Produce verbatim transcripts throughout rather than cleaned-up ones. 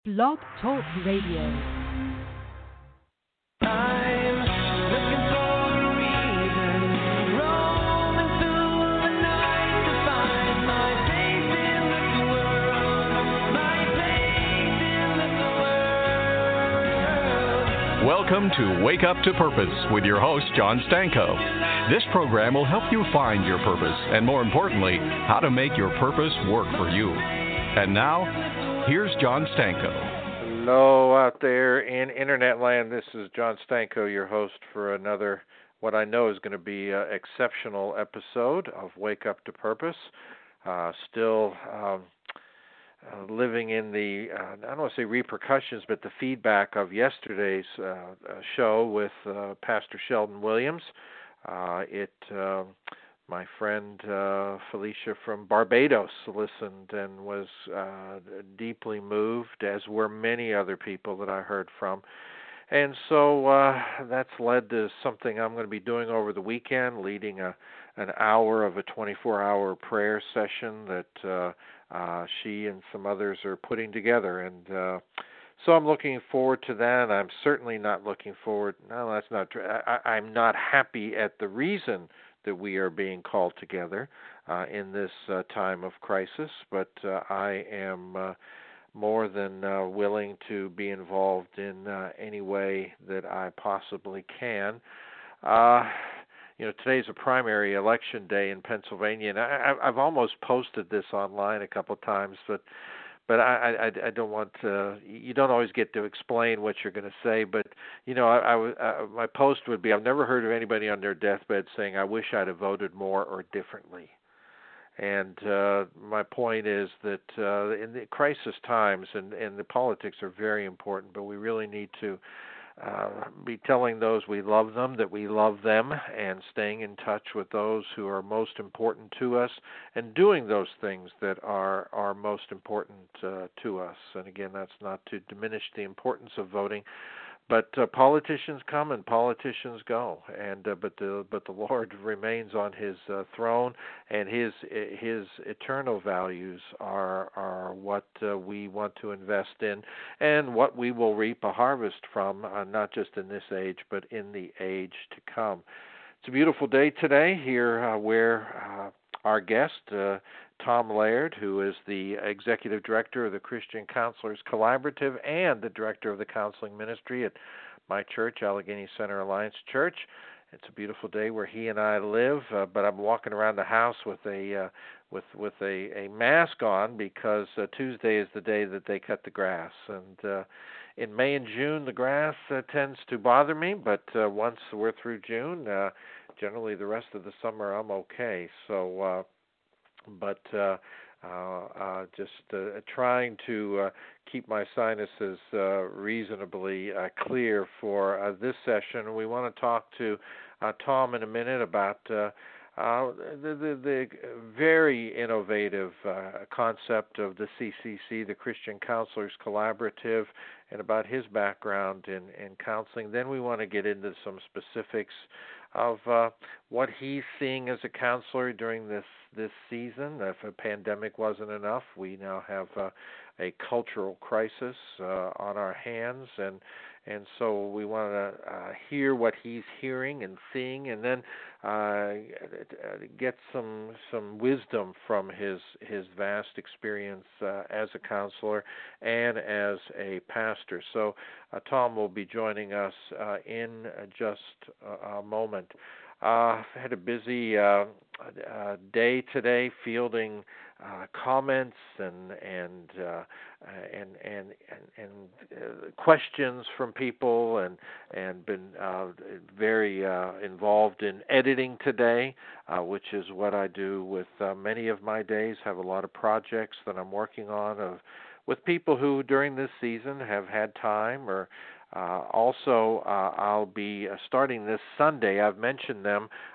Blog Talk Radio. I'm looking for a reason, roaming through the night to find my place in this world, my place in this world. Welcome to Wake Up to Purpose with your host, John Stanko. This program will help you find your purpose and, more importantly, how to make your purpose work for you. And now, here's John Stanko. Hello out there in Internet land. This is John Stanko, your host for another, what I know is going to be an exceptional episode of Wake Up to Purpose. Uh, still um, uh, living in the, uh, I don't want to say repercussions, but the feedback of yesterday's uh, show with uh, Pastor Sheldon Williams. Uh, it... Uh, My friend uh, Felicia from Barbados listened and was uh, deeply moved, as were many other people that I heard from. And so uh, that's led to something I'm going to be doing over the weekend, leading a an hour of a twenty-four hour prayer session that uh, uh, she and some others are putting together. And uh, so I'm looking forward to that. I'm certainly not looking forward. No, that's not true. I, I'm not happy at the reason that we are being called together uh, in this uh, time of crisis, but uh, I am uh, more than uh, willing to be involved in uh, any way that I possibly can. Uh, you know, today's a primary election day in Pennsylvania, and I, I've almost posted this online a couple of times, but But I, I, I don't want to, you don't always get to explain what you're going to say, but, you know, I, I, uh, my post would be, I've never heard of anybody on their deathbed saying, I wish I'd have voted more or differently. And uh, my point is that uh, in the crisis times, and, and the politics are very important, but we really need to Uh, be telling those we love them that we love them, and staying in touch with those who are most important to us, and doing those things that are are most important uh, to us. And again, that's not to diminish the importance of voting, but uh, politicians come and politicians go, and uh, but the but the Lord remains on His uh, throne, and His His eternal values are are what uh, we want to invest in, and what we will reap a harvest from, uh, not just in this age, but in the age to come. It's a beautiful day today here, uh, where uh, our guest, uh, Tom Laird, who is the Executive Director of the Christian Counselors Collaborative and the Director of the Counseling Ministry at my church, Allegheny Center Alliance Church. It's a beautiful day where he and I live, uh, but I'm walking around the house with a uh, with with a, a mask on because uh, Tuesday is the day that they cut the grass. And uh, in May and June, the grass uh, tends to bother me, but uh, once we're through June, uh, generally the rest of the summer I'm okay. So. Uh, But uh, uh, uh, just uh, trying to uh, keep my sinuses uh, reasonably uh, clear for uh, this session. We want to talk to uh, Tom in a minute about uh, uh, the, the, the very innovative uh, concept of the C C C, the Christian Counselors Collaborative, and about his background in, in counseling. Then we want to get into some specifics of uh, what he's seeing as a counselor during this this season. If a pandemic wasn't enough, we now have uh, a cultural crisis uh, on our hands, and and so we want to uh, hear what he's hearing and seeing, and then uh, get some some wisdom from his his vast experience uh, as a counselor and as a pastor. So uh, Tom will be joining us uh, in just a, a moment. Uh, I had a busy uh, uh, day today, fielding uh, comments and and uh, and and and, and uh, questions from people, and and been uh, very uh, involved in editing today, uh, which is what I do with uh, many of my days. Have a lot of projects that I'm working on of with people who during this season have had time or. Uh, also, uh, I'll be uh, starting this Sunday. I've mentioned them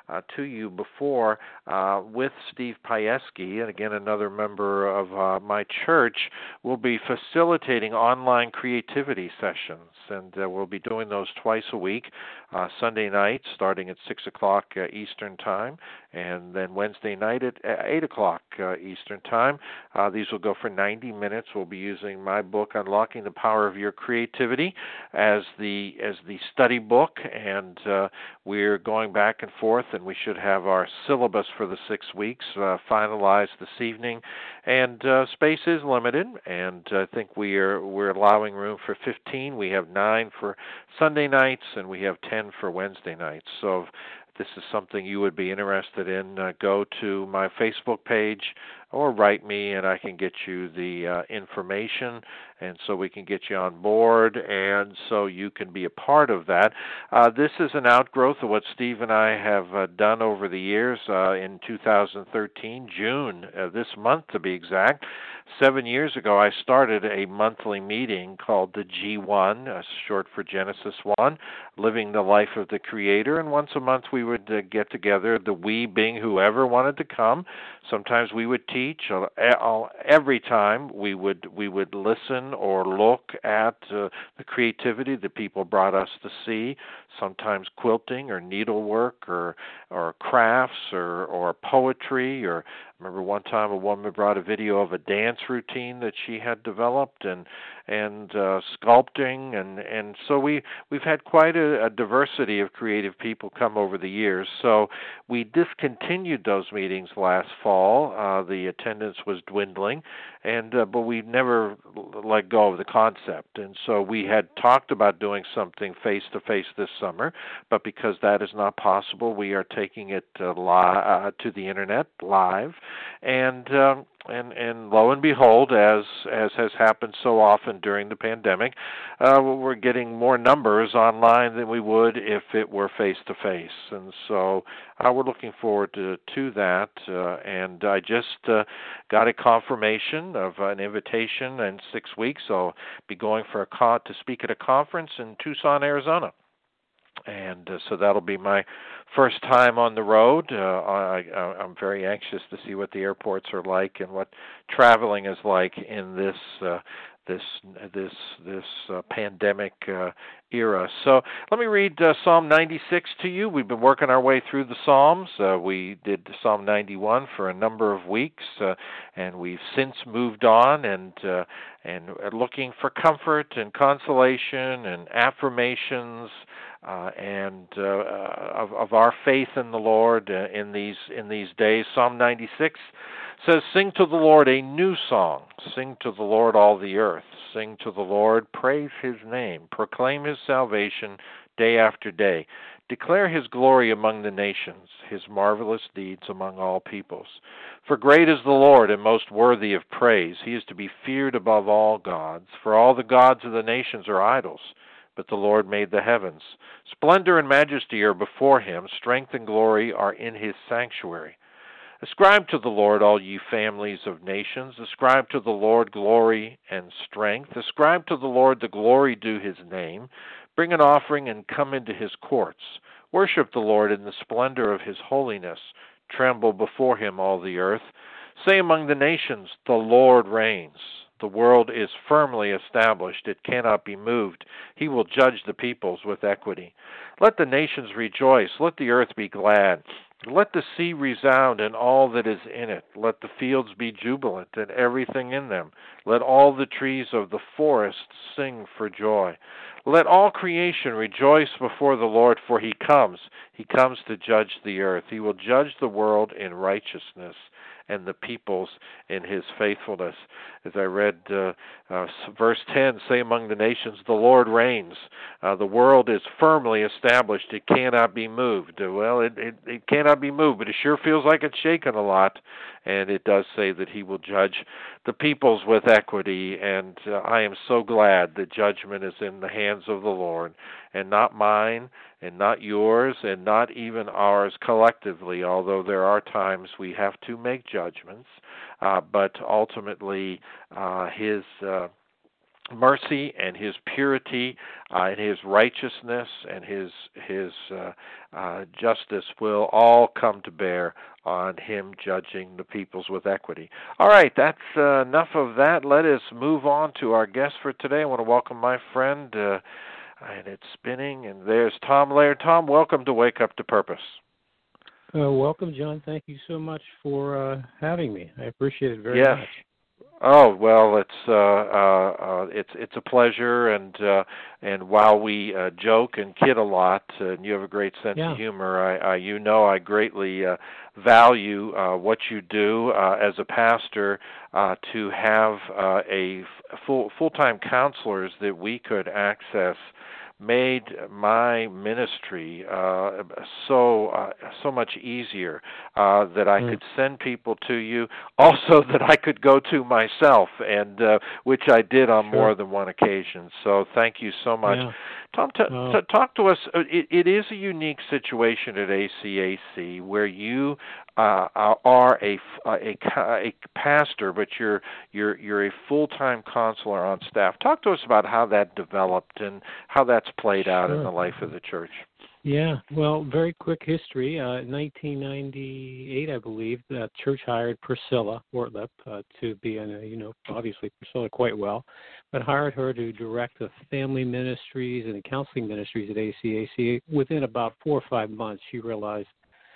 uh, to you before uh, with Steve Pieski, and again another member of uh, my church, will be facilitating online creativity sessions, and uh, we'll be doing those twice a week, uh, Sunday night starting at six o'clock uh, Eastern Time, and then Wednesday night at eight o'clock uh, Eastern Time. Uh, these will go for ninety minutes. We'll be using my book, Unlocking the Power of Your Creativity, as the as the study book, and uh, we're going back and forth, and we should have our syllabus for the six weeks uh, finalized this evening. And uh, space is limited, and I think we are we're allowing room for fifteen. We have nine for Sunday nights, and we have ten for Wednesday nights. So if this is something you would be interested in, uh, go to my Facebook page or write me, and I can get you the uh, information, and so we can get you on board, and so you can be a part of that. Uh, this is an outgrowth of what Steve and I have uh, done over the years. Uh, in two thousand thirteen, June, uh, this month to be exact, seven years ago, I started a monthly meeting called the G one, uh, short for Genesis one, Living the Life of the Creator, and once a month we would uh, get together, the we being whoever wanted to come. Sometimes we would teach. Every time we would we would listen or look at uh, the creativity that people brought us to see. Sometimes quilting or needlework or or crafts or or poetry. Or I remember one time a woman brought a video of a dance routine that she had developed, and and uh, sculpting, and and so we we've had quite a, a diversity of creative people come over the years. So we discontinued those meetings last fall. Uh, the attendance was dwindling, and uh, but we never let go of the concept. And so we had talked about doing something face to face this summer, but because that is not possible, we are taking it uh, li- uh, to the internet live, and. Um, And, and lo and behold, as as has happened so often during the pandemic, uh, we're getting more numbers online than we would if it were face-to-face. And so uh, we're looking forward to, to that. Uh, and I just uh, got a confirmation of an invitation in six weeks. I'll be going for a con- to speak at a conference in Tucson, Arizona. And uh, so that'll be my first time on the road. Uh, I, I, I'm very anxious to see what the airports are like and what traveling is like in this uh, this this this uh, pandemic uh, era. So let me read uh, Psalm ninety-six to you. We've been working our way through the Psalms. Uh, we did Psalm ninety-one for a number of weeks, uh, and we've since moved on and uh, and looking for comfort and consolation and affirmations. Uh, and uh, of, of our faith in the Lord uh, in these in these days. Psalm ninety-six says, "Sing to the Lord a new song. Sing to the Lord all the earth. Sing to the Lord, praise His name. Proclaim His salvation day after day. Declare His glory among the nations, His marvelous deeds among all peoples. For great is the Lord and most worthy of praise. He is to be feared above all gods. For all the gods of the nations are idols, but the Lord made the heavens. Splendor and majesty are before Him. Strength and glory are in His sanctuary. Ascribe to the Lord, all ye families of nations. Ascribe to the Lord glory and strength. Ascribe to the Lord the glory due His name. Bring an offering and come into His courts. Worship the Lord in the splendor of His holiness. Tremble before Him, all the earth. Say among the nations, the Lord reigns. The world is firmly established. It cannot be moved. He will judge the peoples with equity. Let the nations rejoice. Let the earth be glad. Let the sea resound and all that is in it. Let the fields be jubilant and everything in them. Let all the trees of the forest sing for joy. Let all creation rejoice before the Lord, for He comes. He comes to judge the earth. He will judge the world in righteousness and the peoples in His faithfulness." As I read uh, uh, verse ten, "Say among the nations, the Lord reigns. Uh, the world is firmly established. It cannot be moved." Well, it, it, it cannot be moved, but it sure feels like it's shaken a lot. And it does say that He will judge the peoples with equity. And uh, I am so glad that judgment is in the hands of the Lord, and not mine, and not yours, and not even ours collectively, although there are times we have to make judgments. Uh, but ultimately, uh, His uh, mercy and His purity uh, and His righteousness and His His uh, uh, justice will all come to bear on Him judging the peoples with equity. All right, that's uh, enough of that. Let us move on to our guest for today. I want to welcome my friend, uh, and it's spinning, and there's Tom Laird. Tom, welcome to Wake Up to Purpose. Uh, welcome, John. Thank you so much for uh, having me. I appreciate it very yes. much. Oh well, it's uh, uh, uh, it's it's a pleasure, and uh, and while we uh, joke and kid a lot, uh, and you have a great sense yeah. of humor, I, I you know I greatly uh, value uh, what you do uh, as a pastor. Uh, to have uh, a full full-time counselors that we could access made my ministry uh, so uh, so much easier, uh, that I mm. could send people to you, also that I could go to myself, and uh, which I did on sure. more than one occasion. So thank you so much. Yeah. Tom, t- oh. t- talk to us. It, it is a unique situation at A C A C where you uh, are a, a, a pastor, but you're you're you're a full-time counselor on staff. Talk to us about how that developed and how that's played sure. out in the life of the church. Yeah, well, very quick history. Uh, in nineteen ninety-eight, I believe, the church hired Priscilla Ortlip uh, to be, in a, you know, obviously Priscilla quite well, but hired her to direct the family ministries and the counseling ministries at A C A C. Within about four or five months, she realized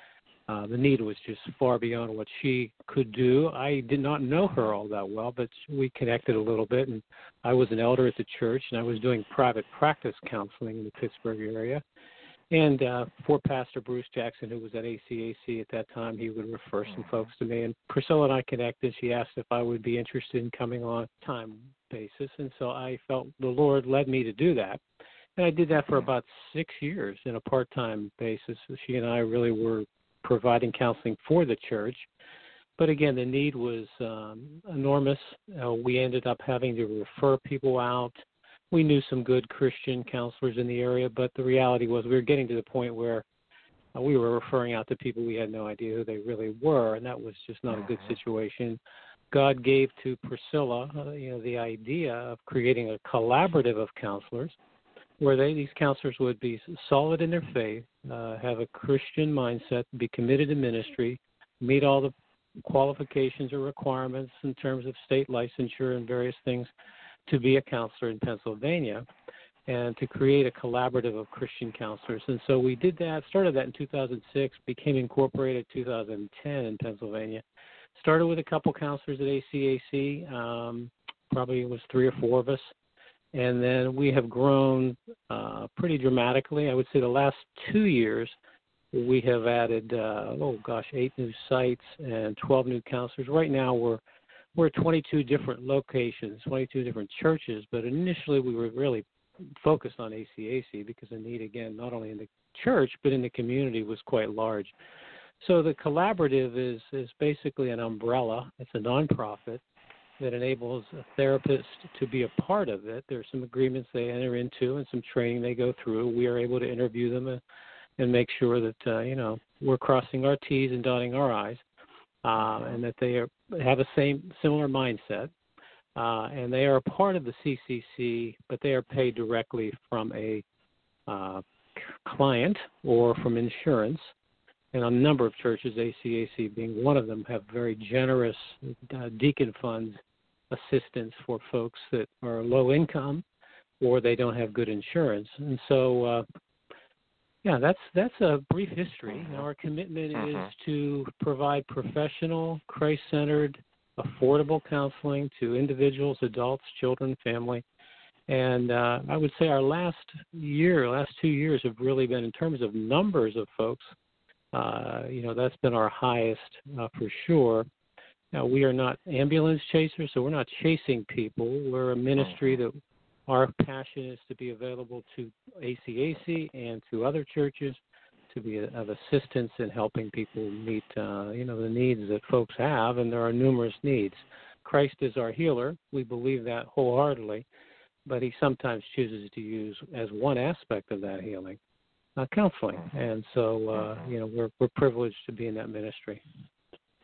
uh, the need was just far beyond what she could do. I did not know her all that well, but we connected a little bit, and I was an elder at the church, and I was doing private practice counseling in the Pittsburgh area. And uh, for Pastor Bruce Jackson, who was at A C A C at that time, he would refer some folks to me. And Priscilla and I connected. She asked if I would be interested in coming on a time basis. And so I felt the Lord led me to do that. And I did that for about six years in a part-time basis. She and I really were providing counseling for the church. But again, the need was um, enormous. Uh, we ended up having to refer people out. We knew some good Christian counselors in the area, but the reality was we were getting to the point where uh, we were referring out to people we had no idea who they really were, and that was just not a good situation. God gave to Priscilla, uh, you know, the idea of creating a collaborative of counselors, where they these counselors would be solid in their faith, uh, have a Christian mindset, be committed to ministry, meet all the qualifications or requirements in terms of state licensure and various things, to be a counselor in Pennsylvania, and to create a collaborative of Christian counselors. And so we did that, started that in two thousand six, became incorporated in two thousand ten in Pennsylvania. Started with a couple counselors at A C A C, um, probably it was three or four of us, and then we have grown uh, pretty dramatically. I would say the last two years, we have added, uh, oh gosh, eight new sites and twelve new counselors. Right now we're We're at twenty-two different locations, twenty-two different churches, but initially we were really focused on A C A C because the need, again, not only in the church but in the community was quite large. So the collaborative is, is basically an umbrella. It's a nonprofit that enables a therapist to be a part of it. There's some agreements they enter into and some training they go through. We are able to interview them and, and make sure that, uh, you know, we're crossing our T's and dotting our I's. Uh, and that they are, have a same similar mindset, uh, and they are a part of the C C C, but they are paid directly from a uh, client or from insurance. And a number of churches, A C A C being one of them, have very generous uh, deacon funds assistance for folks that are low income or they don't have good insurance. And so uh, Yeah, that's that's a brief history. Our commitment mm-hmm. is to provide professional, Christ-centered, affordable counseling to individuals, adults, children, family. And uh, I would say our last year, last two years have really been, in terms of numbers of folks, uh, you know, that's been our highest uh, for sure. Now, we are not ambulance chasers, so we're not chasing people. We're a ministry that our passion is to be available to A C A C and to other churches to be of assistance in helping people meet, uh, you know, the needs that folks have, and there are numerous needs. Christ is our healer. We believe that wholeheartedly, but he sometimes chooses to use as one aspect of that healing, uh, counseling. And so, uh, you know, we're we're privileged to be in that ministry.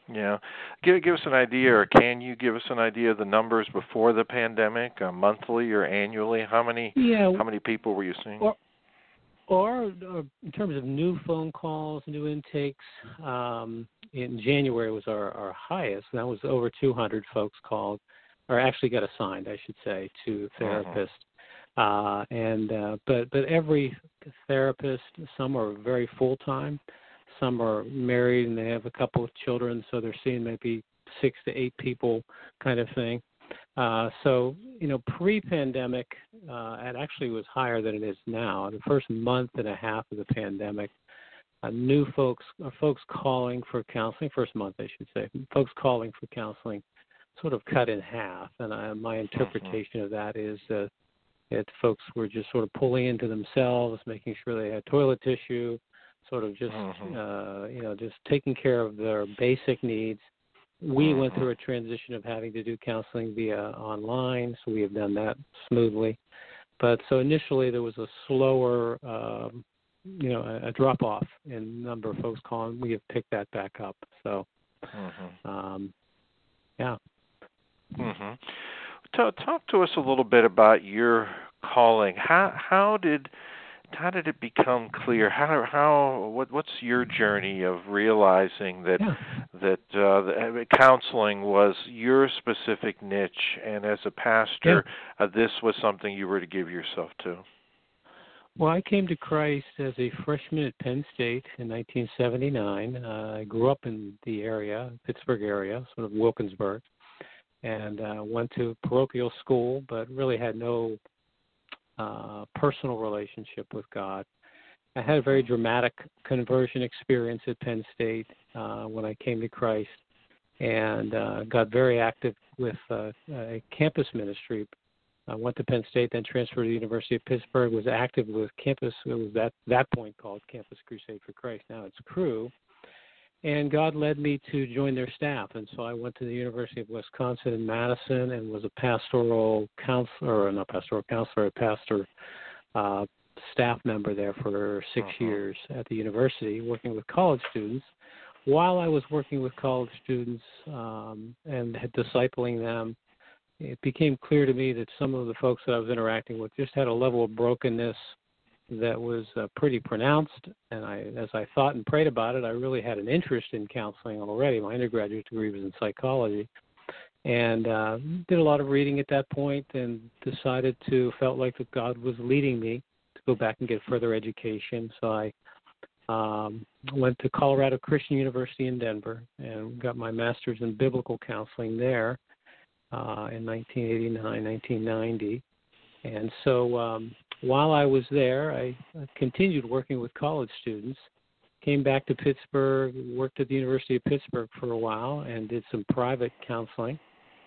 Yeah. Give give us an idea, or can you give us an idea of the numbers before the pandemic, uh, monthly or annually? How many Yeah. how many people were you seeing? Or, or, or in terms of new phone calls, new intakes, um, in January was our, our highest. That was over two hundred folks called, or actually got assigned, I should say, to therapists. Mm-hmm. Uh, and uh, but but every therapist, some are very full time. Some are married and they have a couple of children, so they're seeing maybe six to eight people kind of thing. Uh, so, you know, pre-pandemic, uh, it actually was higher than it is now. The first month and a half of the pandemic, uh, new folks, uh, folks calling for counseling, first month I should say, folks calling for counseling sort of cut in half. And uh, my interpretation of that is uh, that folks were just sort of pulling into themselves, making sure they had toilet tissue, sort of just, mm-hmm. uh, you know, just taking care of their basic needs. We mm-hmm. went through a transition of having to do counseling via online, so we have done that smoothly. But so initially there was a slower, um, you know, a, a drop-off in number of folks calling. We have picked that back up. So, mm-hmm. um, yeah. Mm-hmm. Talk, talk to us a little bit about your calling. How how did How did it become clear? How how what what's your journey of realizing that yeah. that uh, the, counseling was your specific niche, and as a pastor, yeah. uh, this was something you were to give yourself to? Well, I came to Christ as a freshman at Penn State in nineteen seventy-nine. Uh, I grew up in the area, Pittsburgh area, sort of Wilkinsburg, and uh, went to parochial school, but really had no Uh, personal relationship with God. I had a very dramatic conversion experience at Penn State uh, when I came to Christ, and uh, got very active with uh, a campus ministry. I went to Penn State, then transferred to the University of Pittsburgh, was active with campus, it was at that point called Campus Crusade for Christ. Now it's Cru. And God led me to join their staff. And so I went to the University of Wisconsin in Madison and was a pastoral counselor, or not pastoral counselor, a pastor uh, staff member there for six uh-huh. years at the university, working with college students. While I was working with college students um, and had discipling them, it became clear to me that some of the folks that I was interacting with just had a level of brokenness that was uh, pretty pronounced, and I, as I thought and prayed about it, I really had an interest in counseling already. My undergraduate degree was in psychology, and uh, did a lot of reading at that point, and decided to, felt like that God was leading me to go back and get further education. So I um, went to Colorado Christian University in Denver and got my master's in biblical counseling there uh, in nineteen eighty-nine, nineteen ninety. And so um, while I was there, I continued working with college students, came back to Pittsburgh, worked at the University of Pittsburgh for a while, and did some private counseling.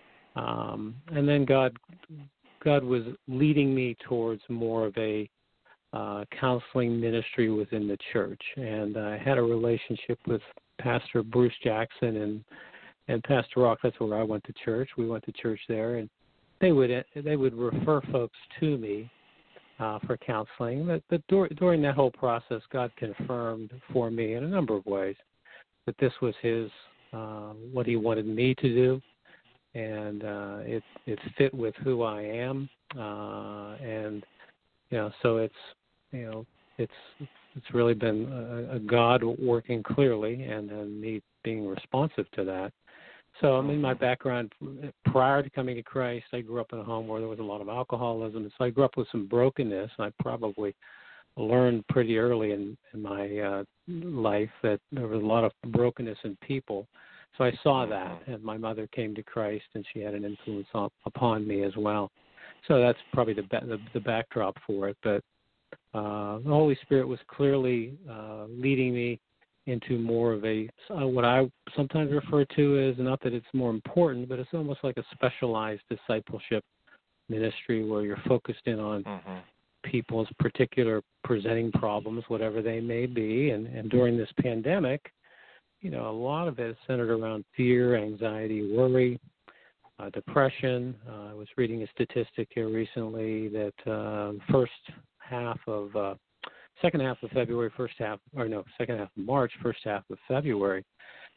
Um, and then God God was leading me towards more of a uh, counseling ministry within the church. And I had a relationship with Pastor Bruce Jackson and, and Pastor Rock. That's where I went to church. We went to church there, and they would they would refer folks to me uh, for counseling. But, but dur- during that whole process, God confirmed for me in a number of ways that this was His uh, what He wanted me to do, and uh, it it fit with who I am, uh, and you know, so it's you know it's it's really been a, a God working clearly, and then me being responsive to that. So, I mean, my background, prior to coming to Christ, I grew up in a home where there was a lot of alcoholism. And so I grew up with some brokenness, and I probably learned pretty early in, in my uh, life that there was a lot of brokenness in people. So I saw that, and my mother came to Christ, and she had an influence on, upon me as well. So that's probably the, the, the backdrop for it. But uh, the Holy Spirit was clearly uh, leading me into more of a, uh, what I sometimes refer to as, not that it's more important, but it's almost like a specialized discipleship ministry where you're focused in on mm-hmm. people's particular presenting problems, whatever they may be. And, and during this pandemic, you know, a lot of it is centered around fear, anxiety, worry, uh, depression. Uh, I was reading a statistic here recently that uh, first half of uh, Second half of February, first half, or no, second half of March, first half of February,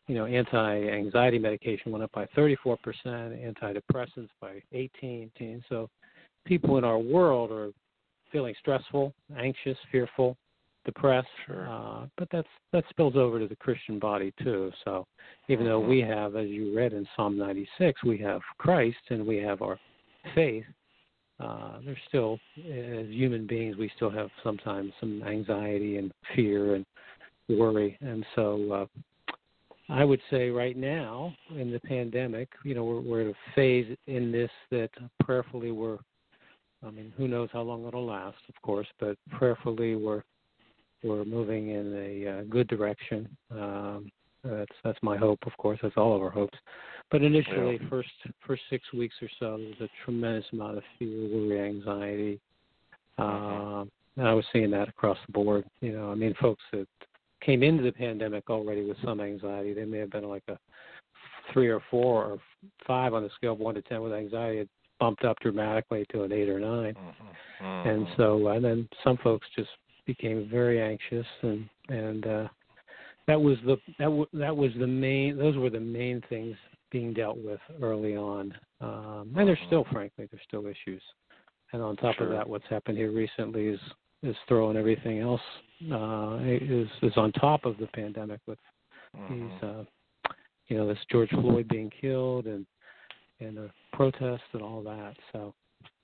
you know, anti-anxiety medication went up by thirty-four percent, antidepressants by eighteen percent. So people in our world are feeling stressful, anxious, fearful, depressed. Sure. Uh, but that's that spills over to the Christian body too. So even though we have, as you read in Psalm ninety-six, we have Christ and we have our faith, uh, there's still, as human beings, we still have sometimes some anxiety and fear and worry. And so uh, I would say right now in the pandemic, you know, we're, we're at a phase in this that prayerfully we're, I mean, who knows how long it'll last, of course, but prayerfully we're we're moving in a uh, good direction. Um, that's that's my hope, of course. That's all of our hopes. But initially, yeah. first first six weeks or so, there was a tremendous amount of fear, worry, anxiety. Uh, and I was seeing that across the board. You know, I mean, folks that came into the pandemic already with some anxiety, they may have been like a three or four or five on a scale of one to ten with anxiety. It bumped up dramatically to an eight or nine. Mm-hmm. Mm-hmm. And so, and then some folks just became very anxious, and and uh, that was the that w- that was the main. Those were the main things being dealt with early on. Um, and there's still, frankly, there's still issues. And on top Sure. of that, what's happened here recently is is throwing everything else uh, is is on top of the pandemic with Mm-hmm. these, uh, you know, this George Floyd being killed and and the protests and all that. So.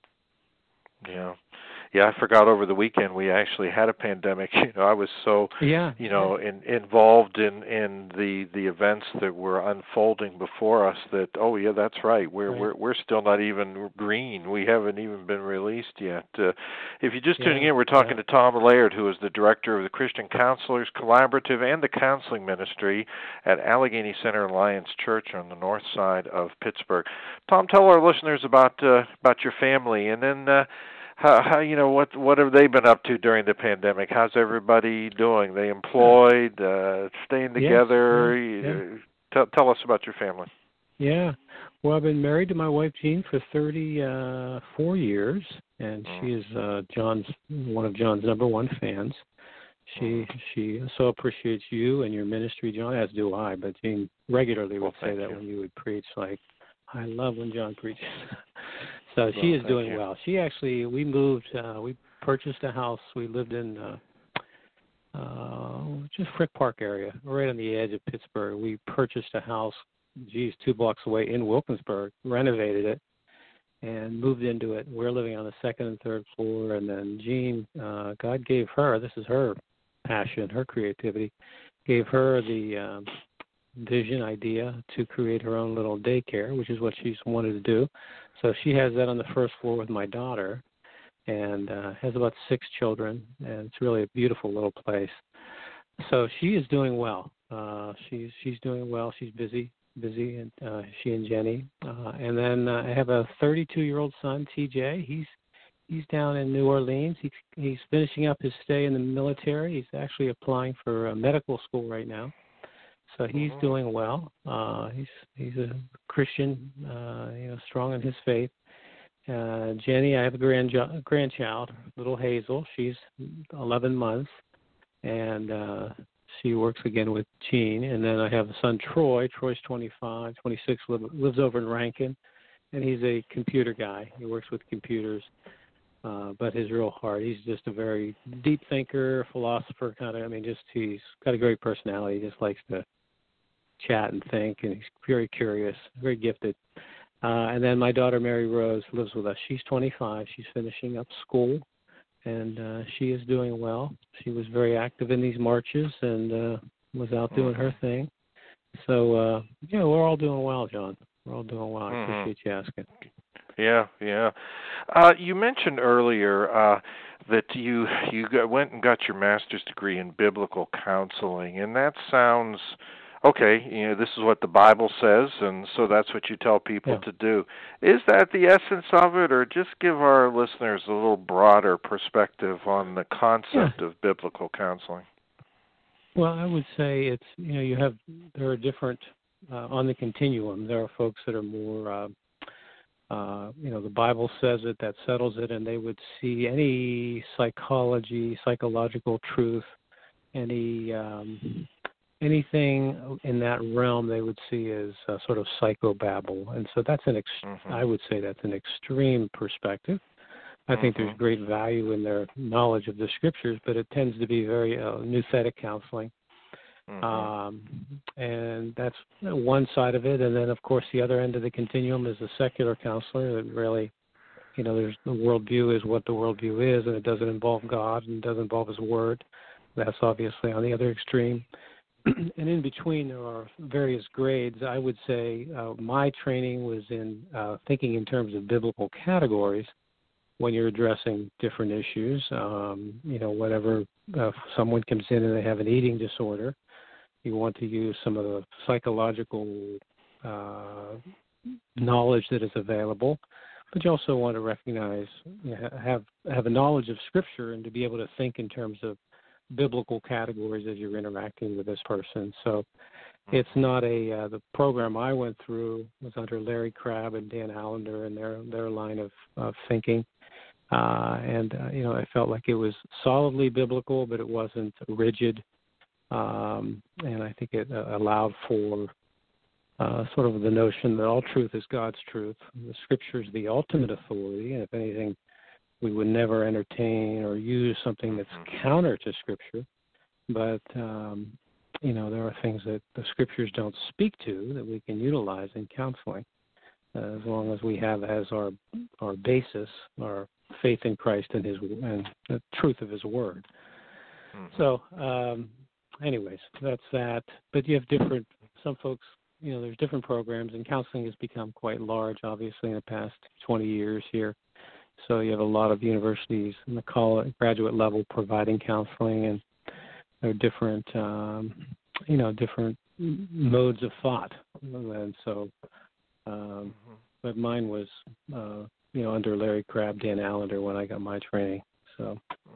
Yeah. Yeah, I forgot over the weekend we actually had a pandemic. You know, I was so, Yeah. you know, in, involved in, in the, the events that were unfolding before us that, oh, yeah, that's right. We're Right. we're we're still not even green. We haven't even been released yet. Uh, if you're just tuning Yeah. in, we're talking Yeah. to Tom Laird, who is the director of the Christian Counselors Collaborative and the Counseling Ministry at Allegheny Center Alliance Church on the north side of Pittsburgh. Tom, tell our listeners about uh, about your family, and then uh, How, how you know what what have they been up to during the pandemic? How's everybody doing? They employed, uh, staying together? Yes, yeah, yeah. Tell, tell us about your family. Yeah. Well, I've been married to my wife Jean for thirty-four years, and Mm. she is uh, John's one of John's number one fans. She she so appreciates you and your ministry, John, as do I. But Jean regularly would Well, say thank that you. when you would preach, like, I love when John preaches. So Well, she is thank doing you. well. She actually, we moved, uh, we purchased a house. We lived in uh, uh, just Frick Park area, right on the edge of Pittsburgh. We purchased a house, geez, two blocks away in Wilkinsburg, renovated it, and moved into it. We're living on the second and third floor. And then Jean, uh, God gave her, this is her passion, her creativity, gave her the um, vision idea to create her own little daycare, which is what she's wanted to do. So she has that on the first floor with my daughter, and uh, has about six children, and it's really a beautiful little place. So she is doing well. Uh, she's she's doing well. She's busy, busy, and uh, she and Jenny. Uh, and then uh, I have a thirty-two-year-old son, T J. He's he's down in New Orleans. He, he's finishing up his stay in the military. He's actually applying for uh, medical school right now. So he's Mhm. doing well. Uh, he's he's a Christian, uh, you know, strong in his faith. Uh, Jenny, I have a grand grandchild, little Hazel. She's eleven months, and uh, she works again with Jean. And then I have a son, Troy. Troy's twenty-five, twenty-six, live, lives over in Rankin, and he's a computer guy. He works with computers. Uh, but his real heart, he's just a very deep thinker, philosopher kind of. I mean, just he's got a great personality. He just likes to chat and think, and he's very curious, very gifted. Uh, and then my daughter, Mary Rose, lives with us. She's twenty-five. She's finishing up school, and uh, she is doing well. She was very active in these marches and uh, was out doing her thing. So, uh, yeah, we're all doing well, John. We're all doing well. I Mhm. appreciate you asking. Yeah, yeah. Uh, you mentioned earlier uh, that you you got, went and got your master's degree in biblical counseling, and that sounds okay. You know, this is what the Bible says, and so that's what you tell people Yeah. to do. Is that the essence of it, or just give our listeners a little broader perspective on the concept Yeah. of biblical counseling? Well, I would say it's, you know, you have, there are different, uh, on the continuum, there are folks that are more, uh, uh, you know, the Bible says it, that settles it, and they would see any psychology, psychological truth, any, um, anything in that realm they would see as uh, sort of psychobabble. And so that's an, ex- mm-hmm. I would say that's an extreme perspective. I think mm-hmm. there's great value in their knowledge of the scriptures, but it tends to be very uh, nouthetic counseling. Mm-hmm. Um, and that's one side of it. And then, of course, the other end of the continuum is the secular counselor that really, you know, there's the worldview is what the worldview is, and it doesn't involve God and doesn't involve His Word. That's obviously on the other extreme. And in between, there are various grades. I would say uh, my training was in uh, thinking in terms of biblical categories when you're addressing different issues. Um, you know, whatever, uh, if someone comes in and they have an eating disorder, you want to use some of the psychological uh, knowledge that is available, but you also want to recognize, you know, have have a knowledge of Scripture and to be able to think in terms of biblical categories as you're interacting with this person. So it's not a uh, the program I went through was under Larry Crabb and Dan Allender and their their line of, of thinking, uh, and uh, you know I felt like it was solidly biblical, but it wasn't rigid. Um, and I think it uh, allowed for uh, sort of the notion that all truth is God's truth. The Scripture is the ultimate authority, and if anything, we would never entertain or use something that's counter to Scripture. But, um, you know, there are things that the Scriptures don't speak to that we can utilize in counseling, uh, as long as we have as our our basis our faith in Christ and His and the truth of His Word. Mm-hmm. So, um, anyways, that's that. But you have different, some folks, you know, there's different programs, and counseling has become quite large, obviously, in the past twenty years here. So you have a lot of universities in the college, graduate level providing counseling, and there are different, um, you know, different modes of thought. And so, um, mm-hmm. but mine was, uh, you know, under Larry Crabb, Dan Allender when I got my training. So.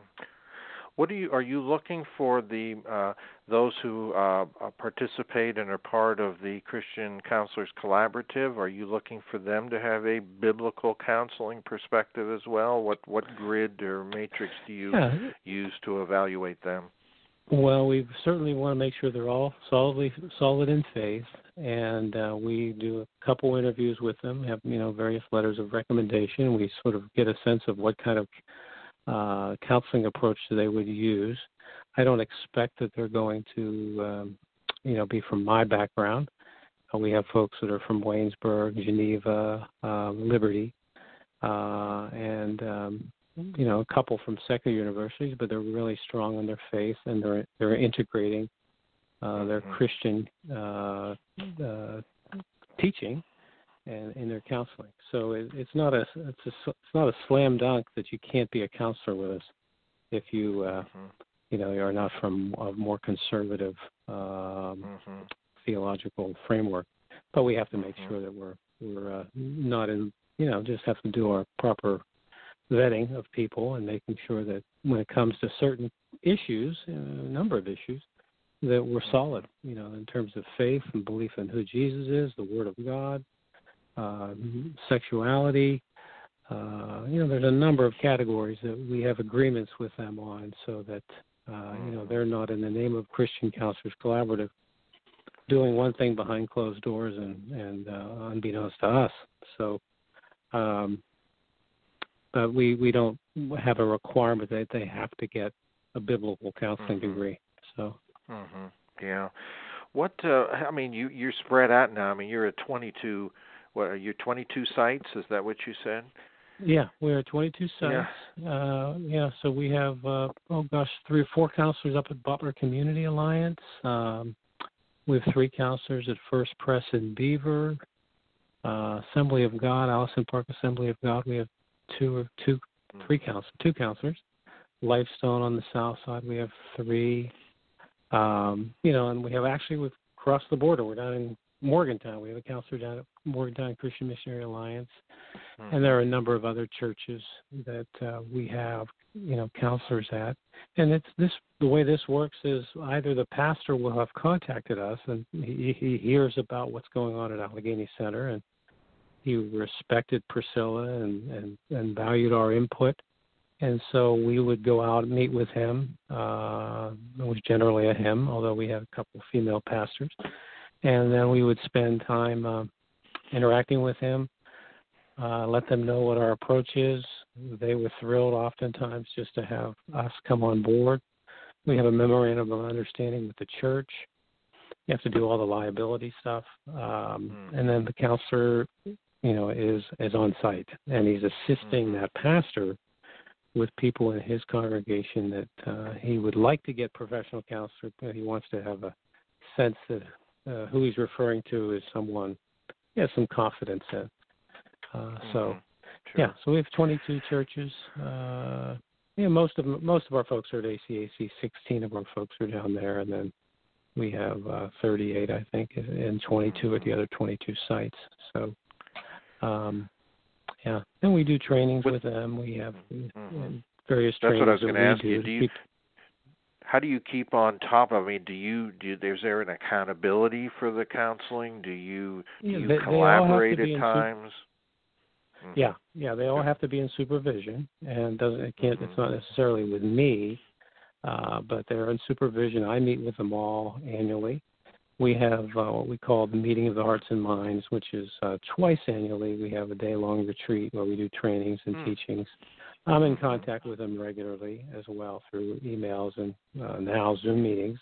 What are you are you looking for the uh, those who uh, participate and are part of the Christian Counselors Collaborative? Are you looking for them to have a biblical counseling perspective as well? What what grid or matrix do you yeah. use to evaluate them? Well, we certainly want to make sure they're all solidly solid in faith, and uh, we do a couple interviews with them. Have you know various letters of recommendation. We sort of get a sense of what kind of Uh, counseling approach that they would use. I don't expect that they're going to, um, you know, be from my background. Uh, we have folks that are from Waynesburg, Geneva, uh, Liberty, uh, and um, you know, a couple from secular universities, but they're really strong in their faith and they're they're integrating uh, their Christian uh, uh, teaching and in their counseling. So it, it's not a it's a it's not a slam dunk that you can't be a counselor with us if you uh, mm-hmm. you know are not from a more conservative um, mm-hmm. theological framework. But we have to make mm-hmm. sure that we're we're uh, not in you know just have to do our proper vetting of people and making sure that when it comes to certain issues, uh, a number of issues, that we're solid. You know, in terms of faith and belief in who Jesus is, the Word of God. Uh, sexuality, uh, you know, there's a number of categories that we have agreements with them on so that, uh, you know, they're not in the name of Christian Counselors Collaborative doing one thing behind closed doors and, and uh, unbeknownst to us. So, um, but we, we don't have a requirement that they have to get a biblical counseling mm-hmm. degree. So, mm-hmm. yeah. What, uh, I mean, you, you're spread out now. I mean, you're at twenty-two What are you, twenty-two sites? Is that what you said? Yeah, we're at twenty-two sites. Yeah, uh, yeah so we have, uh, oh gosh, three or four counselors up at Butler Community Alliance. Um, we have three counselors at First Pres in Beaver, uh, Assembly of God, Allison Park Assembly of God. We have two or two, three counselors, two counselors. Lifestone on the south side, we have three. Um, you know, and we have actually, we've crossed the border. We're down in Morgantown. We have a counselor down at Morgantown Christian Missionary Alliance, mm-hmm. and there are a number of other churches that uh, we have, you know, counselors at. And it's this the way this works is either the pastor will have contacted us and he, he hears about what's going on at Allegheny Center, and he respected Priscilla and, and, and valued our input, And so we would go out and meet with him. Uh, it was generally a him, although we had a couple of female pastors. And then we would spend time uh, interacting with him, uh, let them know what our approach is. They were thrilled oftentimes just to have us come on board. We have a memorandum of understanding with the church. You have to do all the liability stuff. Um, mm. And then the counselor, you know, is, is on site, and he's assisting mm. that pastor with people in his congregation that uh, he would like to get professional counselor, but he wants to have a sense that uh, who he's referring to is someone he has some confidence in. Uh, mm-hmm. So, sure. yeah, so we have twenty-two churches. Uh, yeah, most of most of our folks are at A C A C. sixteen of our folks are down there, and then we have uh, thirty-eight, I think, and twenty-two mm-hmm. at the other twenty-two sites. So, um, yeah, and we do trainings with, with them. We have mm-hmm. various That's trainings. That's what I was going to ask do you. Do you keep, how do you keep on top of? I mean, do you do? Is there an accountability for the counseling? Do you do yeah, you they, collaborate they at times? Su- mm-hmm. Yeah, yeah, they all have to be in supervision, and doesn't it can't. Mm-hmm. It's not necessarily with me, uh, but they're in supervision. I meet with them all annually. We have uh, what we call the Meeting of the Hearts and Minds, which is uh, twice annually. We have a day-long retreat where we do trainings and mm. teachings. I'm in contact with them regularly as well through emails and uh, now Zoom meetings.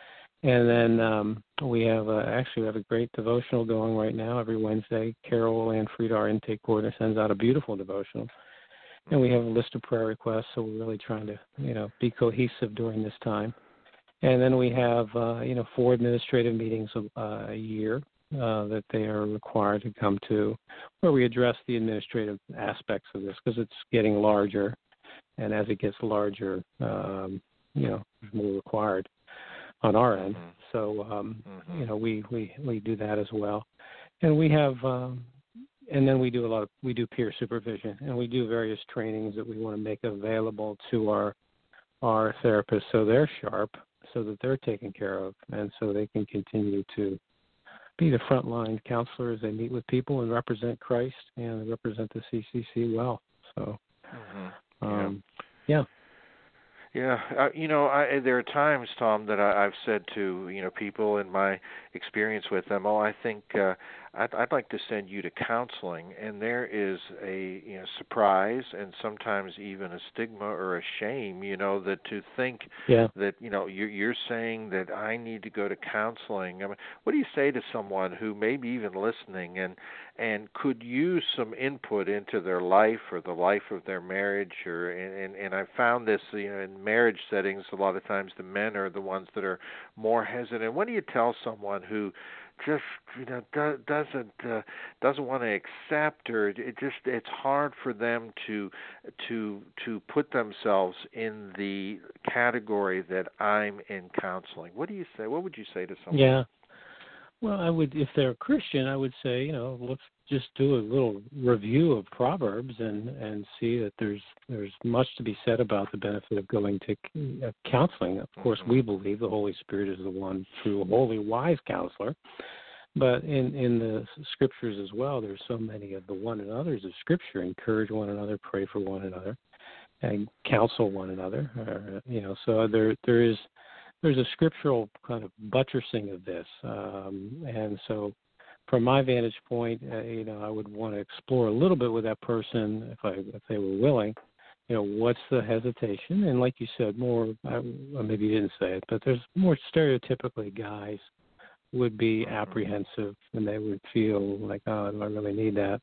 And then um, we have a, actually we have a great devotional going right now every Wednesday. Carol Anfried, our intake coordinator, sends out a beautiful devotional. And we have a list of prayer requests, so we're really trying to, you know, be cohesive during this time. And then we have, uh, you know, four administrative meetings a, uh, a year uh, that they are required to come to, where we address the administrative aspects of this because it's getting larger, and as it gets larger, um, you know, there's more required on our end. Mm-hmm. So, um, mm-hmm. you know, we, we, we do that as well, and we have, um, and then we do a lot of we do peer supervision, and we do various trainings that we want to make available to our our therapists so they're sharp, so that they're taken care of, and so they can continue to be the frontline counselors. They meet with people and represent Christ and represent the C C C well. So, mm-hmm. um, yeah. Yeah, uh, you know, I, there are times, Tom, that I, I've said to, you know, people in my experience with them, oh, I think uh, I'd, I'd like to send you to counseling, and there is a, you know, surprise and sometimes even a stigma or a shame, you know, that to think yeah. that, you know, you're, you're saying that I need to go to counseling. I mean, what do you say to someone who may be even listening and and could use some input into their life or the life of their marriage? Or and, and, and I found this, you know, in marriage settings, a lot of times the men are the ones that are more hesitant. What do you tell someone who just, you know, do, doesn't uh, doesn't want to accept, or it just it's hard for them to to to put themselves in the category that I'm in counseling? What do you say? What would you say to someone? Yeah. Well, I would, if they're a Christian, I would say, you know, let's just do a little review of Proverbs and, and see that there's there's much to be said about the benefit of going to counseling. Of course, we believe the Holy Spirit is the one true, holy, wise counselor. But in, in the Scriptures as well, there's so many of the one another's of Scripture. Encourage one another, pray for one another, and counsel one another. Or, you know, so there there is. There's a scriptural kind of buttressing of this, um, and so from my vantage point, uh, you know, I would want to explore a little bit with that person if I if they were willing. You know, what's the hesitation? And like you said, more uh, maybe you didn't say it, but there's more stereotypically guys would be apprehensive and they would feel like, oh, do I really need that?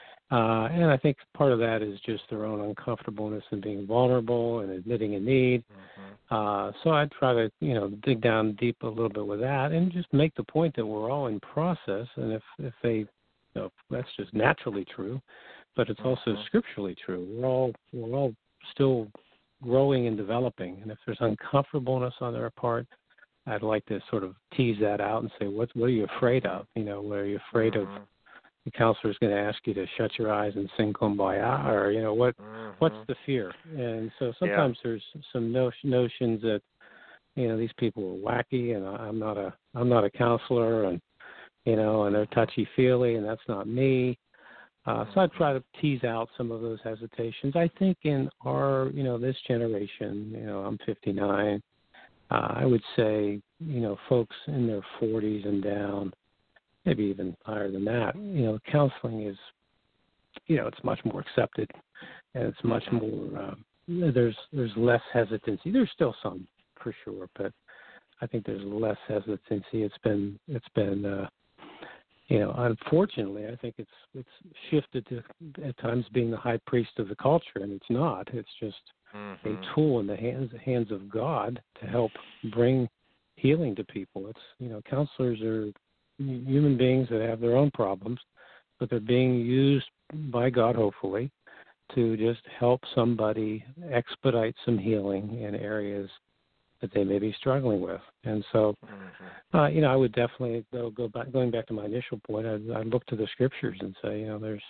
Uh, and I think part of that is just their own uncomfortableness and being vulnerable and admitting a need. Mm-hmm. Uh, so I'd try to, you know, dig down deep a little bit with that and just make the point that we're all in process. And if, if they, you know, that's just naturally true, but it's also mm-hmm. scripturally true. We're all, we're all still growing and developing. And if there's uncomfortableness on their part, I'd like to sort of tease that out and say, what, what are you afraid of? You know, what are you afraid mm-hmm. of? The counselor is going to ask you to shut your eyes and sing Kumbaya, or, you know, what, mm-hmm. what's the fear? And so sometimes yeah. there's some no- notions that, you know, these people are wacky, and I'm not a, I'm not a counselor, and, you know, and they're touchy-feely, and that's not me. Uh, so I try to tease out some of those hesitations. I think in our, you know, this generation, you know, I'm fifty-nine. Uh, I would say, you know, folks in their forties and down, maybe even higher than that, you know, counseling is, you know, it's much more accepted, and it's much more. Uh, there's there's less hesitancy. There's still some, for sure, but I think there's less hesitancy. It's been it's been. Uh, You know, unfortunately, I think it's it's shifted to at times being the high priest of the culture, and it's not. It's just mm-hmm. a tool in the hands hands of God to help bring healing to people. It's you know, counselors are human beings that have their own problems, but they're being used by God, hopefully, to just help somebody expedite some healing in areas that they may be struggling with. And so, mm-hmm. uh, you know, I would definitely, though, go back, going back to my initial point, I'd, I'd look to the scriptures and say, you know, there's,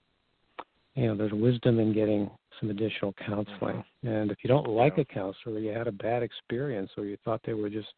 you know, there's wisdom in getting some additional counseling. Mm-hmm. And if you don't like yeah. a counselor, or you had a bad experience, or you thought they were just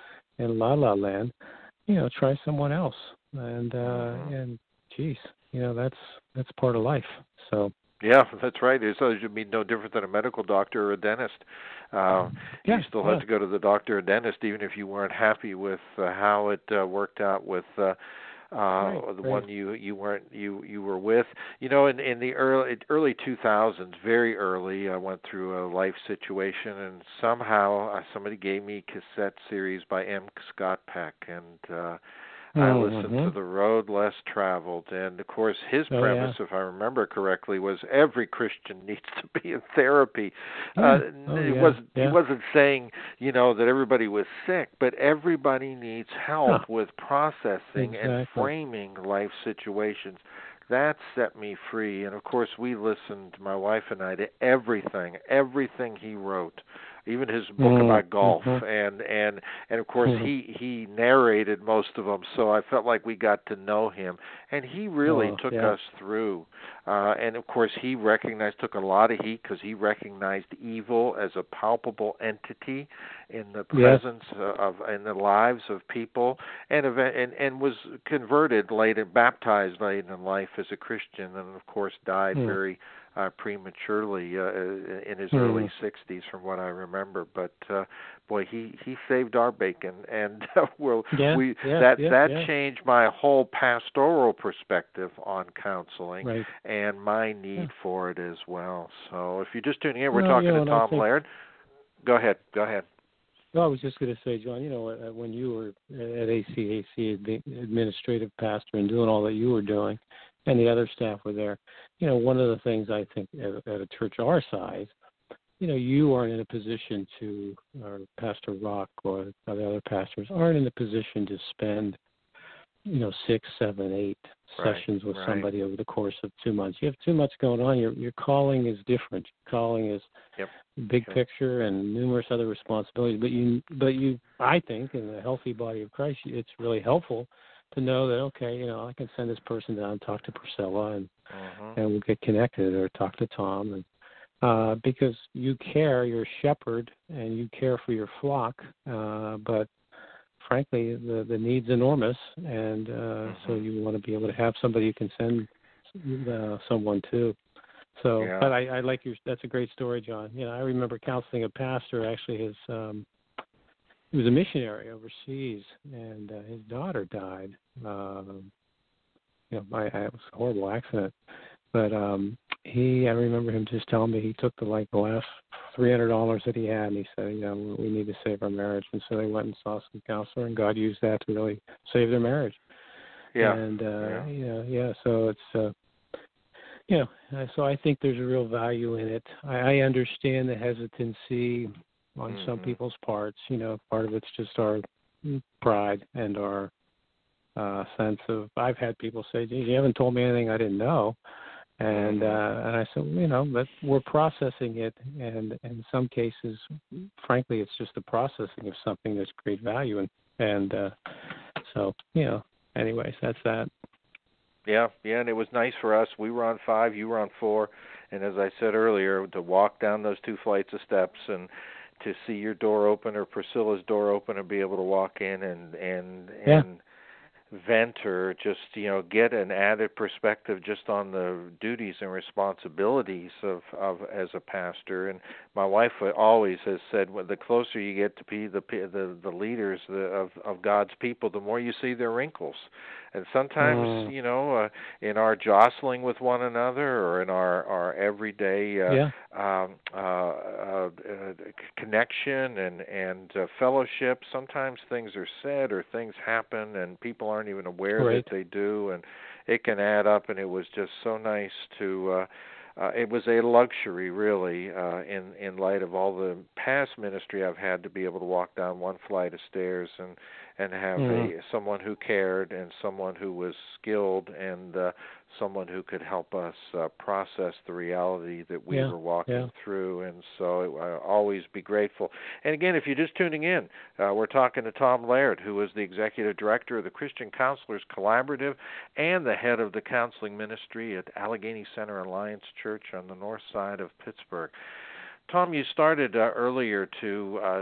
in la la land, you know, try someone else. And, uh, mm-hmm. and geez, you know, that's, that's part of life. So, yeah, that's right. It's it should be no different than a medical doctor or a dentist. Uh, yeah, you still yeah. have to go to the doctor or dentist, even if you weren't happy with uh, how it uh, worked out with uh, uh, right, the right. one you you weren't you you were with. You know, in in the early early two thousands, very early, I went through a life situation, and somehow uh, somebody gave me a cassette series by M. Scott Peck, and uh, I listened mm-hmm. to The Road Less Traveled, and of course his oh, premise, yeah. if I remember correctly, was every Christian needs to be in therapy. Yeah. Uh, oh, it yeah. wasn't yeah. he wasn't saying, you know, that everybody was sick, but everybody needs help Huh. with processing Exactly. and framing life situations. That set me free, and of course we listened, my wife and I, to everything, everything he wrote. Even his book mm-hmm. about golf, mm-hmm. and and and of course mm-hmm. he he narrated most of them, so I felt like we got to know him, and he really oh, took yeah. us through. Uh, and of course he recognized, took a lot of heat because he recognized evil as a palpable entity in the yes. presence of in the lives of people, and and and was converted late and baptized late in life as a Christian, and of course died mm. very. Uh, prematurely uh, in his mm. early sixties, from what I remember. But uh, boy, he, he saved our bacon, and uh, well, yeah, we yeah, that yeah, that yeah. changed my whole pastoral perspective on counseling right. and my need yeah. for it as well. So, if you're just tuning in, we're well, talking you know, to Tom think, Laird. Go ahead, go ahead. Well, I was just going to say, John, you know, uh, when you were at A C A C, administrative pastor, and doing all that you were doing, and the other staff were there, you know, one of the things I think at, at a church our size, you know, you aren't in a position to, or Pastor Rock or the other pastors aren't in a position to spend, you know, six, seven, eight right, sessions with right. somebody over the course of two months. You have too much going on. Your your calling is different. Your calling is yep. big yep. picture and numerous other responsibilities. But you, but you, I think, in the healthy body of Christ, it's really helpful to know that, okay, you know, I can send this person down and talk to Priscilla, and uh-huh. and we'll get connected, or talk to Tom, and uh, because you care, you're a shepherd, and you care for your flock, uh, but frankly, the the need's enormous, and uh, mm-hmm. so you want to be able to have somebody you can send uh, someone to. So, yeah. but I, I like your. That's a great story, John. You know, I remember counseling a pastor. Actually, his um, he was a missionary overseas, and uh, his daughter died. Um, you know, by it was a horrible accident. But um, he, I remember him just telling me he took the like the last three hundred dollars that he had, and he said, you know, we need to save our marriage. And so they went and saw some counselor, and God used that to really save their marriage. Yeah. And uh, yeah. you know, yeah. So it's, uh, you know, so I think there's a real value in it. I, I understand the hesitancy on mm-hmm. some people's parts. You know, part of it's just our pride and our uh, sense of. I've had people say, "Geez, you haven't told me anything I didn't know." And uh, and I said, well, you know, but we're processing it, and in some cases, frankly, it's just the processing of something that's great value, and and uh, so you know, anyways, that's that. Yeah, yeah, and it was nice for us. We were on five, you were on four, and as I said earlier, to walk down those two flights of steps and to see your door open or Priscilla's door open and be able to walk in and and yeah. and vent or just, you know, get an added perspective just on the duties and responsibilities of, of as a pastor. And my wife always has said, well, the closer you get to be the the, the leaders of, of God's people, the more you see their wrinkles. And sometimes, mm. you know, uh, in our jostling with one another or in our, our everyday uh, yeah. um, uh, uh, uh, connection and, and uh, fellowship, sometimes things are said or things happen and people aren't even aware right. that they do, and it can add up. And it was just so nice to uh, uh, it was a luxury, really, uh, in, in light of all the past ministry I've had, to be able to walk down one flight of stairs and and have mm. a someone who cared and someone who was skilled and uh, someone who could help us uh, process the reality that we yeah. were walking yeah. through. And so it, I'll always be grateful. And again, if you're just tuning in, uh, we're talking to Tom Laird, who is the Executive Director of the Christian Counselors Collaborative and the head of the counseling ministry at Allegheny Center Alliance Church on the north side of Pittsburgh. Tom, you started uh, earlier to uh,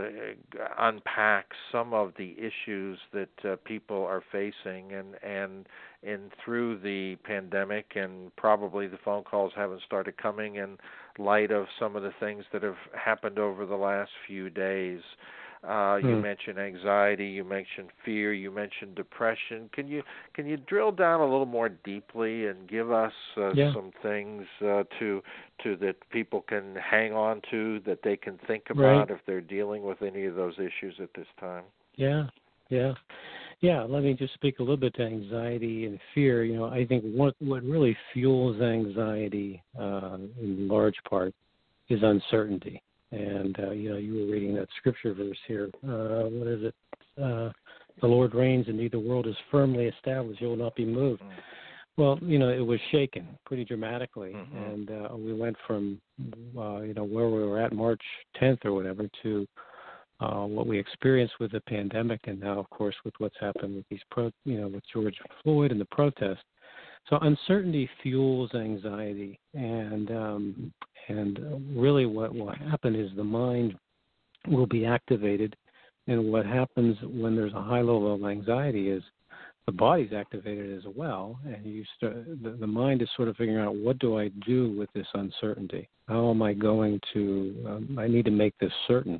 unpack some of the issues that uh, people are facing, and, and and through the pandemic, and probably the phone calls haven't started coming in light of some of the things that have happened over the last few days. Uh, you hmm. mentioned anxiety, you mentioned fear, you mentioned depression. Can you can you drill down a little more deeply and give us uh, yeah. some things uh, to to that people can hang on to, that they can think about right. if they're dealing with any of those issues at this time? Yeah, yeah, yeah. Let me just speak a little bit to anxiety and fear. You know, I think what what really fuels anxiety uh, in large part is uncertainty. And, uh, you know, you were reading that scripture verse here. Uh, what is it? Uh, the Lord reigns, indeed the world is firmly established. It will not be moved. Mm. Well, you know, it was shaken pretty dramatically. Mm-hmm. And uh, we went from, uh, you know, where we were at March tenth or whatever to uh, what we experienced with the pandemic. And now, of course, with what's happened with these, pro, you know, with George Floyd and the protests. So uncertainty fuels anxiety, and um, and really what will happen is the mind will be activated, and what happens when there's a high level of anxiety is the body's activated as well, and you start, the, the mind is sort of figuring out, what do I do with this uncertainty? How am I going to, um, I need to make this certain.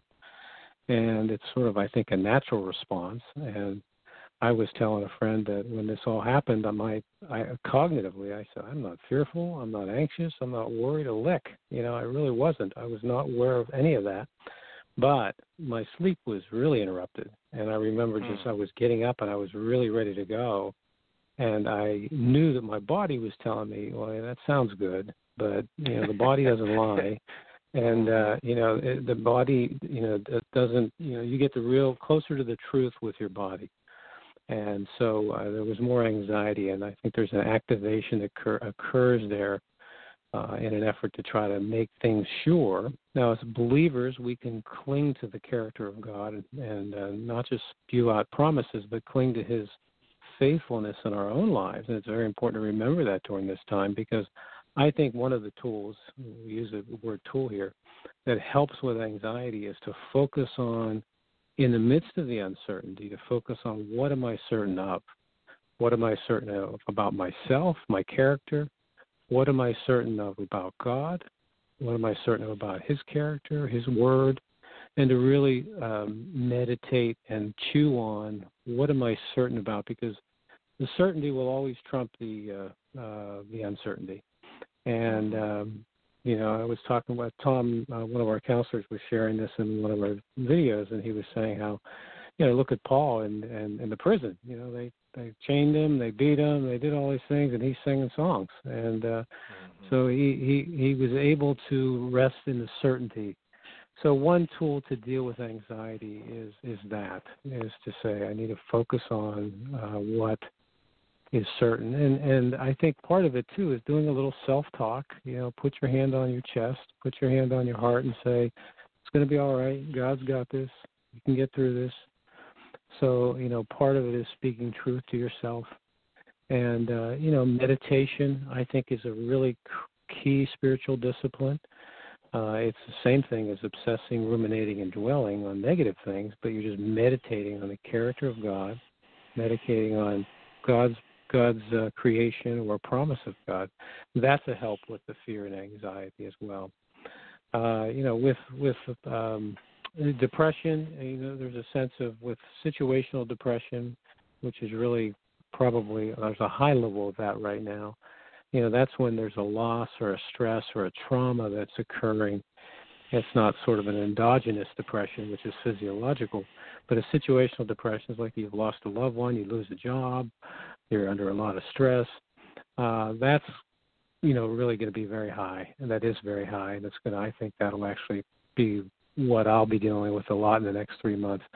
And it's sort of, I think, a natural response, and I was telling a friend that when this all happened, I might, I, cognitively, I said, I'm not fearful, I'm not anxious, I'm not worried a lick. You know, I really wasn't. I was not aware of any of that. But my sleep was really interrupted. And I remember mm. just I was getting up and I was really ready to go. And I knew that my body was telling me, well, that sounds good, but, you know, the body doesn't lie. And, uh, you know, it, the body, you know, it doesn't, you know, you get the real closer to the truth with your body. And so uh, there was more anxiety, and I think there's an activation that occur, occurs there uh, in an effort to try to make things sure. Now, as believers, we can cling to the character of God and, and uh, not just spew out promises, but cling to his faithfulness in our own lives. And it's very important to remember that during this time, because I think one of the tools, we use the word tool here, that helps with anxiety is to focus on, in the midst of the uncertainty, to focus on, what am I certain of? What am I certain of about myself, my character? What am I certain of about God? What am I certain of about his character, his word? And to really um, meditate and chew on, what am I certain about? Because the certainty will always trump the uh, uh, the uncertainty. And um, You know, I was talking about Tom, uh, one of our counselors was sharing this in one of our videos, and he was saying how, you know, look at Paul in, in, in the prison. You know, they, they chained him, they beat him, they did all these things, and he's singing songs. And uh, mm-hmm. so he, he, he was able to rest in the certainty. So one tool to deal with anxiety is, is that, is to say, I need to focus on uh, what is certain. And and I think part of it, too, is doing a little self-talk. You know, put your hand on your chest, put your hand on your heart and say, it's going to be all right. God's got this. You can get through this. So, you know, part of it is speaking truth to yourself. And, uh, you know, meditation, I think, is a really key spiritual discipline. Uh, it's the same thing as obsessing, ruminating, and dwelling on negative things, but you're just meditating on the character of God, meditating on God's God's uh, creation or promise of God. That's a help with the fear and anxiety as well. Uh, you know, with with um, depression, you know, there's a sense of with situational depression, which is really probably there's a high level of that right now. You know, that's when there's a loss or a stress or a trauma that's occurring. It's not sort of an endogenous depression, which is physiological, but a situational depression is like you've lost a loved one, you lose a job, you're under a lot of stress. Uh, that's, you know, really going to be very high, and that is very high, and it's going to, I think that'll actually be what I'll be dealing with a lot in the next three months.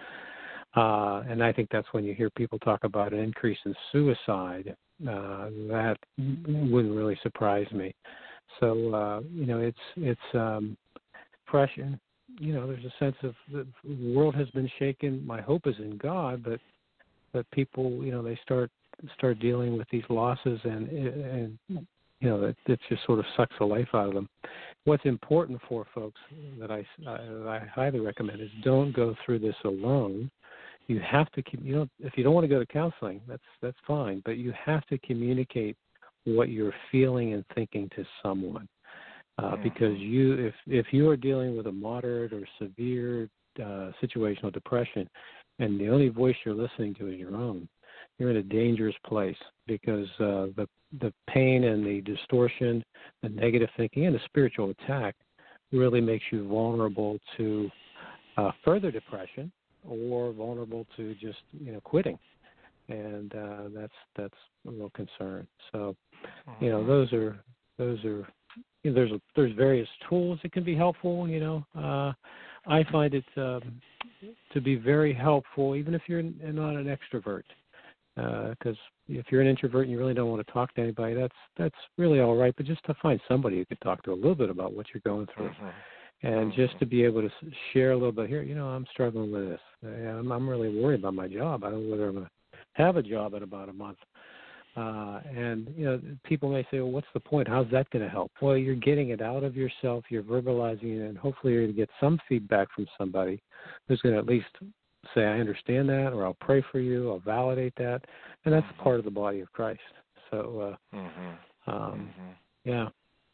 Uh, and I think that's when you hear people talk about an increase in suicide. Uh, that wouldn't really surprise me. So, uh, you know, it's, it's, um, depression, you know, there's a sense of the world has been shaken. My hope is in God, but but people, you know, they start start dealing with these losses, and and you know, it, it just sort of sucks the life out of them. What's important for folks that I uh, I highly recommend is don't go through this alone. You have to keep, you know, if you don't want to go to counseling, that's that's fine, but you have to communicate what you're feeling and thinking to someone. Uh, because you, if if you are dealing with a moderate or severe uh, situational depression, and the only voice you're listening to is your own, you're in a dangerous place, because uh, the the pain and the distortion, the negative thinking, and the spiritual attack really makes you vulnerable to uh, further depression, or vulnerable to just, you know, quitting, and uh, that's that's a real concern. So, you know, those are those are. You know, there's a, there's various tools that can be helpful. You know, uh, I find it um, to be very helpful, even if you're not an extrovert, because uh, if you're an introvert and you really don't want to talk to anybody, that's that's really all right. But just to find somebody you could talk to a little bit about what you're going through, mm-hmm. and mm-hmm. just to be able to share a little bit here. You know, I'm struggling with this. I'm, I'm really worried about my job. I don't know whether I'm going to have a job in about a month. Uh, and, you know, people may say, well, what's the point? How's that going to help? Well, you're getting it out of yourself. You're verbalizing it, and hopefully you're going to get some feedback from somebody who's going to at least say, I understand that, or I'll pray for you, I'll validate that. And that's mm-hmm. part of the body of Christ. So, uh, mm-hmm. Um, mm-hmm. yeah.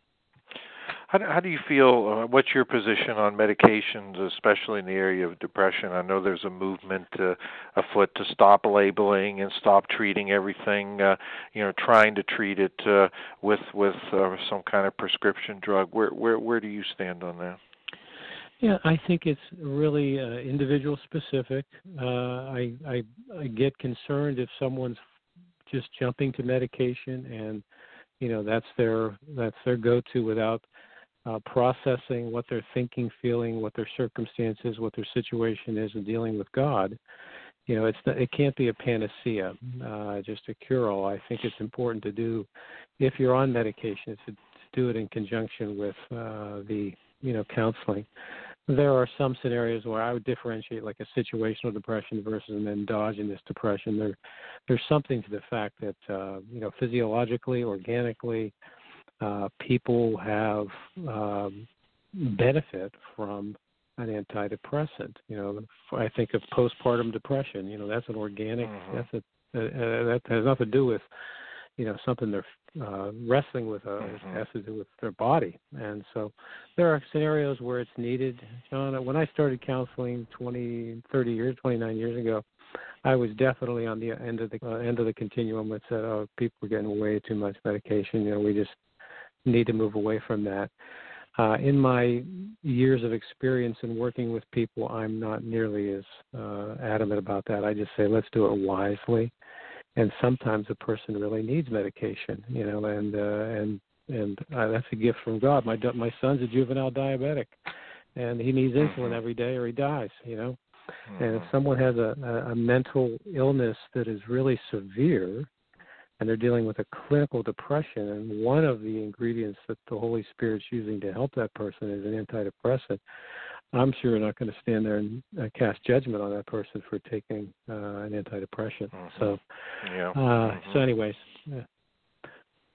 How do, how do you feel, uh, what's your position on medications, especially in the area of depression? I know there's a movement uh, afoot to stop labeling and stop treating everything, uh, you know, trying to treat it uh, with with uh, some kind of prescription drug. Where, where, where do you stand on that? Yeah, I think it's really uh, individual specific. Uh, I, I I get concerned if someone's just jumping to medication and, you know, that's their that's their go-to without Uh, processing what they're thinking, feeling, what their circumstances, what their situation is, and dealing with God. You know, it's not, it can't be a panacea, uh, just a cure-all. I think it's important to do, if you're on medication, to, to do it in conjunction with uh, the, you know, counseling. There are some scenarios where I would differentiate like a situational depression versus an endogenous depression. There, there's something to the fact that, uh, you know, physiologically, organically, Uh, people have um, benefit from an antidepressant. You know, I think of postpartum depression. You know, that's an organic. Mm-hmm. That's a uh, that has nothing to do with, you know, something they're uh, wrestling with. Uh, mm-hmm. It has to do with their body. And so, there are scenarios where it's needed. John, when I started counseling twenty, thirty years, twenty-nine years ago, I was definitely on the end of the uh, end of the continuum that said, "Oh, people are getting way too much medication. You know, we just need to move away from that." Uh, in my years of experience in working with people, I'm not nearly as uh, adamant about that. I just say, let's do it wisely. And sometimes a person really needs medication, you know, and uh, and and uh, that's a gift from God. My my son's a juvenile diabetic, and he needs insulin every day or he dies, you know. Mm-hmm. And if someone has a, a mental illness that is really severe, and they're dealing with a clinical depression, and one of the ingredients that the Holy Spirit's using to help that person is an antidepressant, I'm sure we're not going to stand there and uh, cast judgment on that person for taking uh, an antidepressant. Mm-hmm. So, yeah. uh, mm-hmm. so anyways, yeah.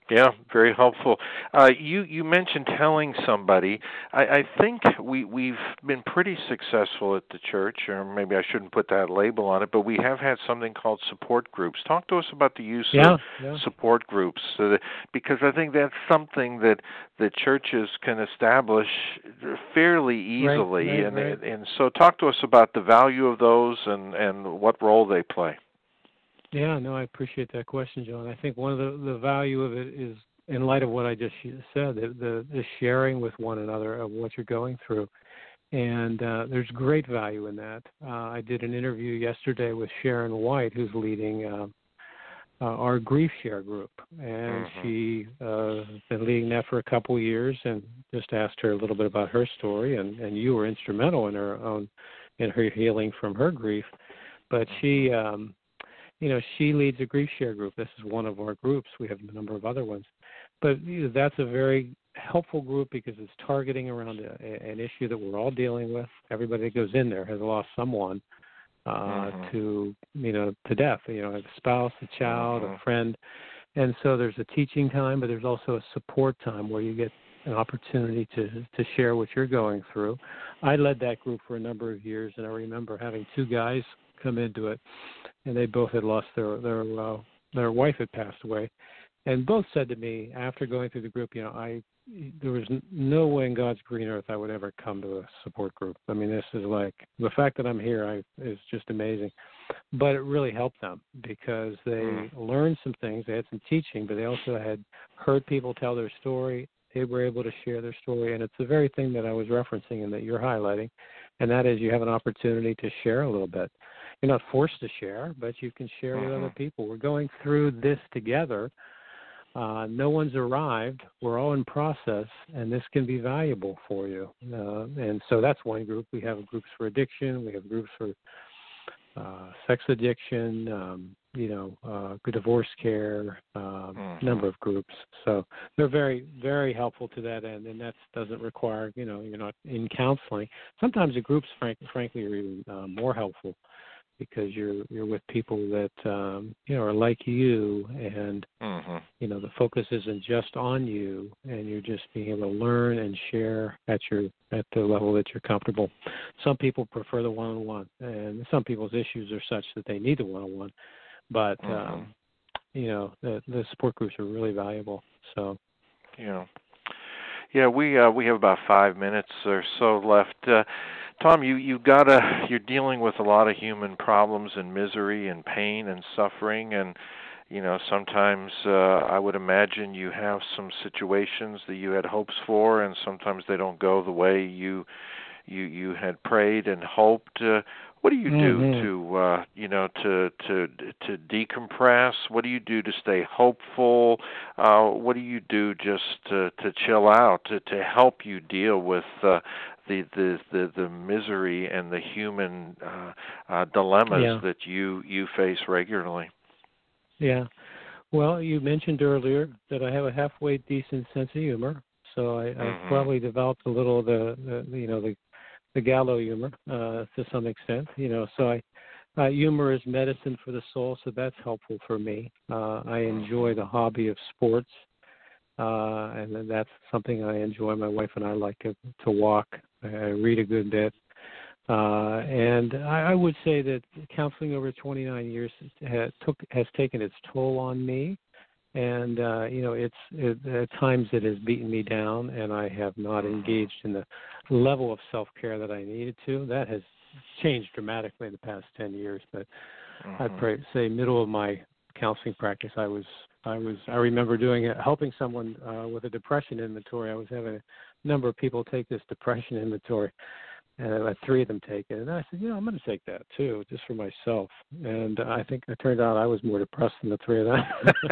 Yeah, very helpful. Uh, you you mentioned telling somebody. I, I think we we've been pretty successful at the church, or maybe I shouldn't put that label on it, but we have had something called support groups. Talk to us about the use yeah, of yeah. support groups, so that, because I think that's something that the churches can establish fairly easily, right, right, and right. and so talk to us about the value of those and and what role they play. Yeah, no, I appreciate that question, John. I think one of the, the value of it is, in light of what I just said, the, the, the sharing with one another of what you're going through. And uh, there's great value in that. Uh, I did an interview yesterday with Sharon White, who's leading uh, uh, our Grief Share group. And Mm-hmm. she uh, has been leading that for a couple of years, and just asked her a little bit about her story. And, and you were instrumental in her own, in her healing from her grief. But she... Um, You know, she leads a grief share group. This is one of our groups. We have a number of other ones. But you know, that's a very helpful group because it's targeting around a, an issue that we're all dealing with. Everybody that goes in there has lost someone uh, mm-hmm. to, you know, to death, you know, a spouse, a child, mm-hmm. a friend. And so there's a teaching time, but there's also a support time where you get an opportunity to to share what you're going through. I led that group for a number of years, and I remember having two guys come into it, and they both had lost their their uh, their wife had passed away, and both said to me after going through the group, you know, I there was no way in God's green earth I would ever come to a support group. I mean, this is like the fact that I'm here I, is just amazing. But it really helped them because they mm. learned some things. They had some teaching, but they also had heard people tell their story. They were able to share their story, and it's the very thing that I was referencing and that you're highlighting, and that is you have an opportunity to share a little bit. You're not forced to share, but you can share mm-hmm. with other people. We're going through this together. Uh, no one's arrived. We're all in process, and this can be valuable for you. Uh, and so that's one group. We have groups for addiction. We have groups for uh, sex addiction, um, you know, uh, good divorce care, um, mm-hmm. number of groups. So they're very, very helpful to that end, and that doesn't require, you know, you're not in counseling. Sometimes the groups, frank, frankly, are even uh, more helpful because you're you're with people that um, you know are like you, and mm-hmm. you know the focus isn't just on you, and you're just being able to learn and share at your at the level that you're comfortable. Some people prefer the one-on-one, and some people's issues are such that they need the one-on-one. But mm-hmm. um, you know the, the support groups are really valuable. So yeah, yeah, we uh, we have about five minutes or so left. Uh, Tom, you you gotta you're dealing with a lot of human problems and misery and pain and suffering, and you know sometimes uh, I would imagine you have some situations that you had hopes for, and sometimes they don't go the way you you you had prayed and hoped. Uh, what do you do mm-hmm. to uh, you know to to to decompress? What do you do to stay hopeful? Uh, what do you do just to, to chill out to to help you deal with uh, The, the the the misery and the human uh, uh, dilemmas yeah. that you you face regularly? Yeah, well, you mentioned earlier that I have a halfway decent sense of humor, so I, mm-hmm. I've probably developed a little of the, the you know the the gallows humor uh, to some extent. You know, so I uh, humor is medicine for the soul, so that's helpful for me. Uh, I enjoy the hobby of sports. Uh, and that's something I enjoy. My wife and I like to, to walk. I read a good bit. Uh, and I, I would say that counseling over twenty-nine years has, took, has taken its toll on me. And, uh, you know, it's it, at times it has beaten me down, and I have not engaged in the level of self-care that I needed to. That has changed dramatically in the past ten years. But mm-hmm. I'd probably say middle of my counseling practice, I was I was I remember doing it, helping someone uh, with a depression inventory. I was having a number of people take this depression inventory, and I had three of them take it. And I said, you know, I'm going to take that too, just for myself. And I think it turned out I was more depressed than the three of them.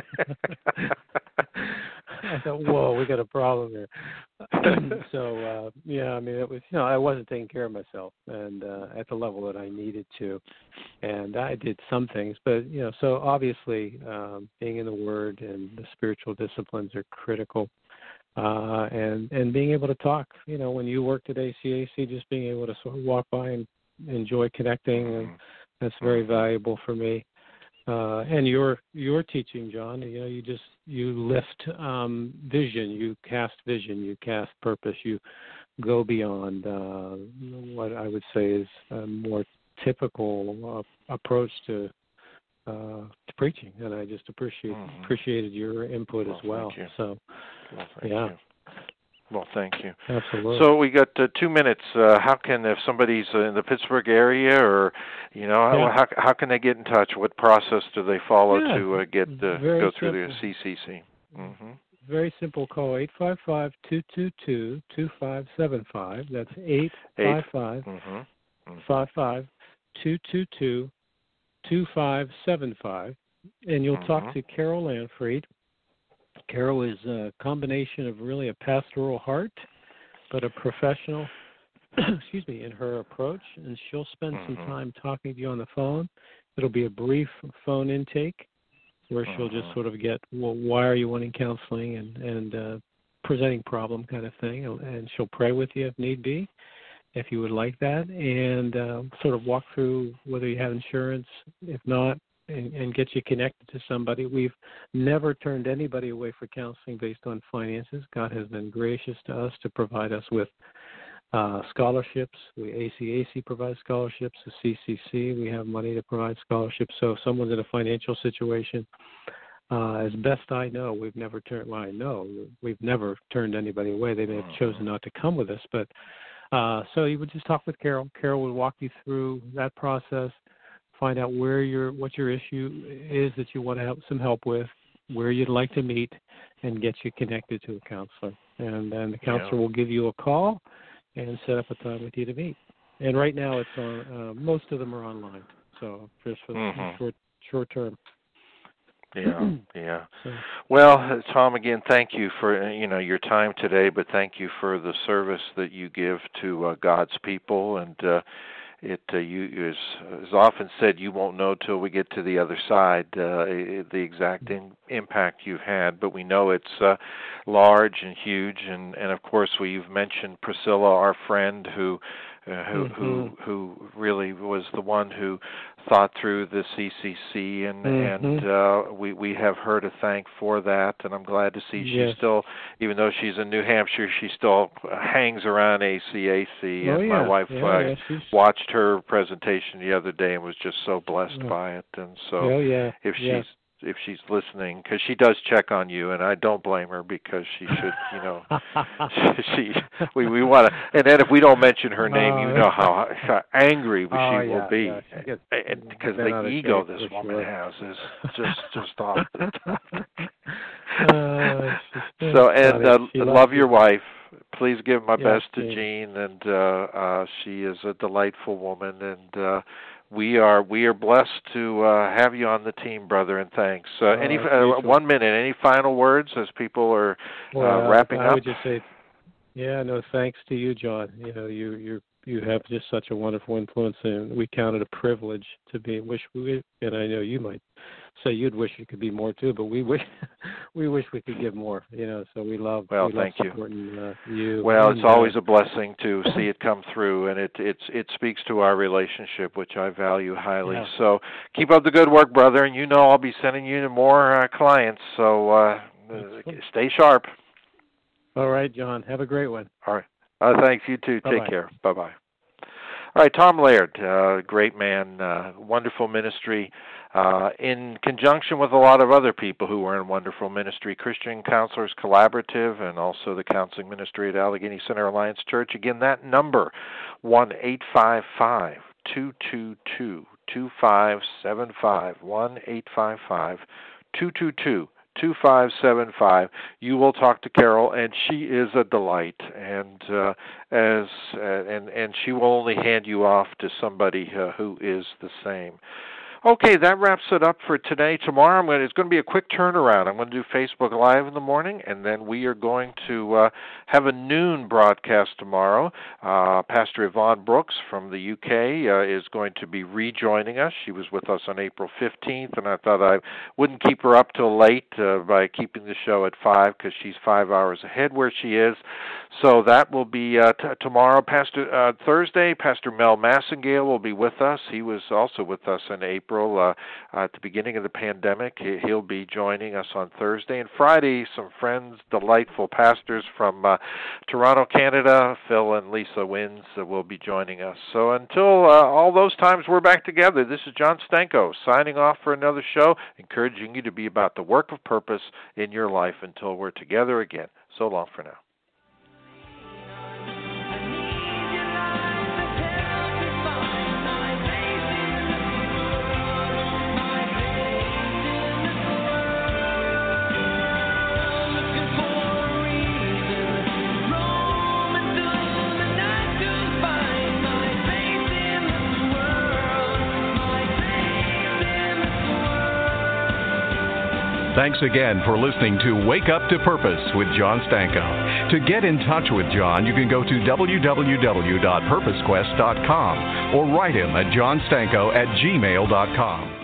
I thought, whoa, we got a problem here. so uh, yeah, I mean, it was you know I wasn't taking care of myself, and uh, at the level that I needed to, and I did some things, but you know, so obviously um, being in the Word and the spiritual disciplines are critical, uh, and and being able to talk. You know, when you worked at A C A C, just being able to sort of walk by and enjoy connecting, and that's very valuable for me. uh, and your your teaching, John. You know, you just you lift um, vision, you cast vision, you cast purpose, you go beyond uh, what I would say is a more typical uh, approach to uh, to preaching, and I just appreciate mm-hmm. appreciated your input well, as well. Thank you. So, well, thank yeah. You. Well, thank you. Absolutely. So we got uh, two minutes. Uh, how can, if somebody's uh, in the Pittsburgh area, or you know, yeah. how how can they get in touch? What process do they follow yeah. to uh, get uh, go through simple. the C C C? Mm-hmm. Very simple. Call eight five five, two two two, two five seven five. That's eight five five, five five, two two two, two five seven five, and you'll mm-hmm. talk to Carol Lanfried. Carol is a combination of really a pastoral heart, but a professional, excuse me, in her approach, and she'll spend mm-hmm. some time talking to you on the phone. It'll be a brief phone intake where mm-hmm. she'll just sort of get, well, why are you wanting counseling, and, and uh, presenting problem kind of thing, and she'll pray with you if need be, if you would like that, and uh, sort of walk through whether you have insurance, if not, And, and get you connected to somebody. We've never turned anybody away for counseling based on finances. God has been gracious to us to provide us with uh, scholarships. We A C A C provides scholarships. The C C C, we have money to provide scholarships. So if someone's in a financial situation, uh, as best I know, we've never turned. Well, I know we've never turned anybody away. They may have chosen not to come with us, but uh, so you would just talk with Carol. Carol would walk you through that process. Find out where your what your issue is that you want to have some help with, where you'd like to meet, and get you connected to a counselor. And then the counselor yeah. will give you a call and set up a time with you to meet. And right now, it's on. Uh, most of them are online, so just for the mm-hmm. short short term. Yeah, yeah. So, well, Tom, again, thank you for you know your time today, but thank you for the service that you give to uh, God's people. And uh, It uh, you is is often said, you won't know till we get to the other side uh, the exact in, impact you've had, but we know it's uh, large and huge, and, and of course we've mentioned Priscilla, our friend, who uh, who, mm-hmm. who who really was the one who thought through the C C C, and mm-hmm. and uh, we we have her to thank for that, and I'm glad to see yes. she's still, even though she's in New Hampshire, she still hangs around A C A C, oh, and yeah. my wife yeah, uh, yeah, she's... watched her presentation the other day and was just so blessed oh. by it. And so oh, yeah. if yeah. she's if she's listening, because she does check on you, and I don't blame her, because she should, you know, she we we want to. And then if we don't mention her name, you know how, how angry oh, she yeah, will be, yeah, because the ego this woman sure. has is just just off the top. uh, so and uh, love your you. wife. Please give my yeah, best to yeah. Jean, and uh, uh, she is a delightful woman, and uh, we are we are blessed to uh, have you on the team, brother. And thanks. Uh, uh, any uh, one minute? Any final words as people are well, uh, wrapping I up? I would just say, yeah, no, thanks to you, John. You know, you you you have just such a wonderful influence, and we count it a privilege to be. Wish we, and I know you might say you'd wish it could be more too, but we wish we wish we could give more. You know, so we love. Well, we thank love you. supporting, uh, you. Well, and, it's always uh, a blessing to see it come through, and it it's it speaks to our relationship, which I value highly. Yeah. So keep up the good work, brother, and you know I'll be sending you more uh, clients. So uh, stay sharp. All right, John. Have a great one. All right. Uh, thanks. You too. Bye-bye. Take care. Bye bye. All right, Tom Laird, uh, great man, uh, wonderful ministry, uh, in conjunction with a lot of other people who are in wonderful ministry, Christian Counselors Collaborative, and also the counseling ministry at Allegheny Center Alliance Church. Again, that number, one eight five five, two two two, two five seven five, one eight five five, two two two, two five seven five. You will talk to Carol, and she is a delight, and uh, as uh, and and she will only hand you off to somebody uh, who is the same. Okay, that wraps it up for today. Tomorrow, I'm going to, it's going to be a quick turnaround. I'm going to do Facebook Live in the morning, and then we are going to uh, have a noon broadcast tomorrow. Uh, Pastor Yvonne Brooks from the U K uh, is going to be rejoining us. She was with us on April fifteenth, and I thought I wouldn't keep her up till late uh, by keeping the show at five, because she's five hours ahead where she is. So that will be uh, t- tomorrow. Pastor uh, Thursday, Pastor Mel Massengale will be with us. He was also with us in April. April, uh, at the beginning of the pandemic. He'll be joining us on Thursday. And Friday, some friends, delightful pastors from uh, Toronto, Canada, Phil and Lisa Wins, uh, will be joining us. So until uh, all those times we're back together, this is John Stanko signing off for another show, encouraging you to be about the work of purpose in your life until we're together again. So long for now. Thanks again for listening to Wake Up to Purpose with John Stanko. To get in touch with John, you can go to w w w dot purpose quest dot com or write him at johnstanko at gmail dot com.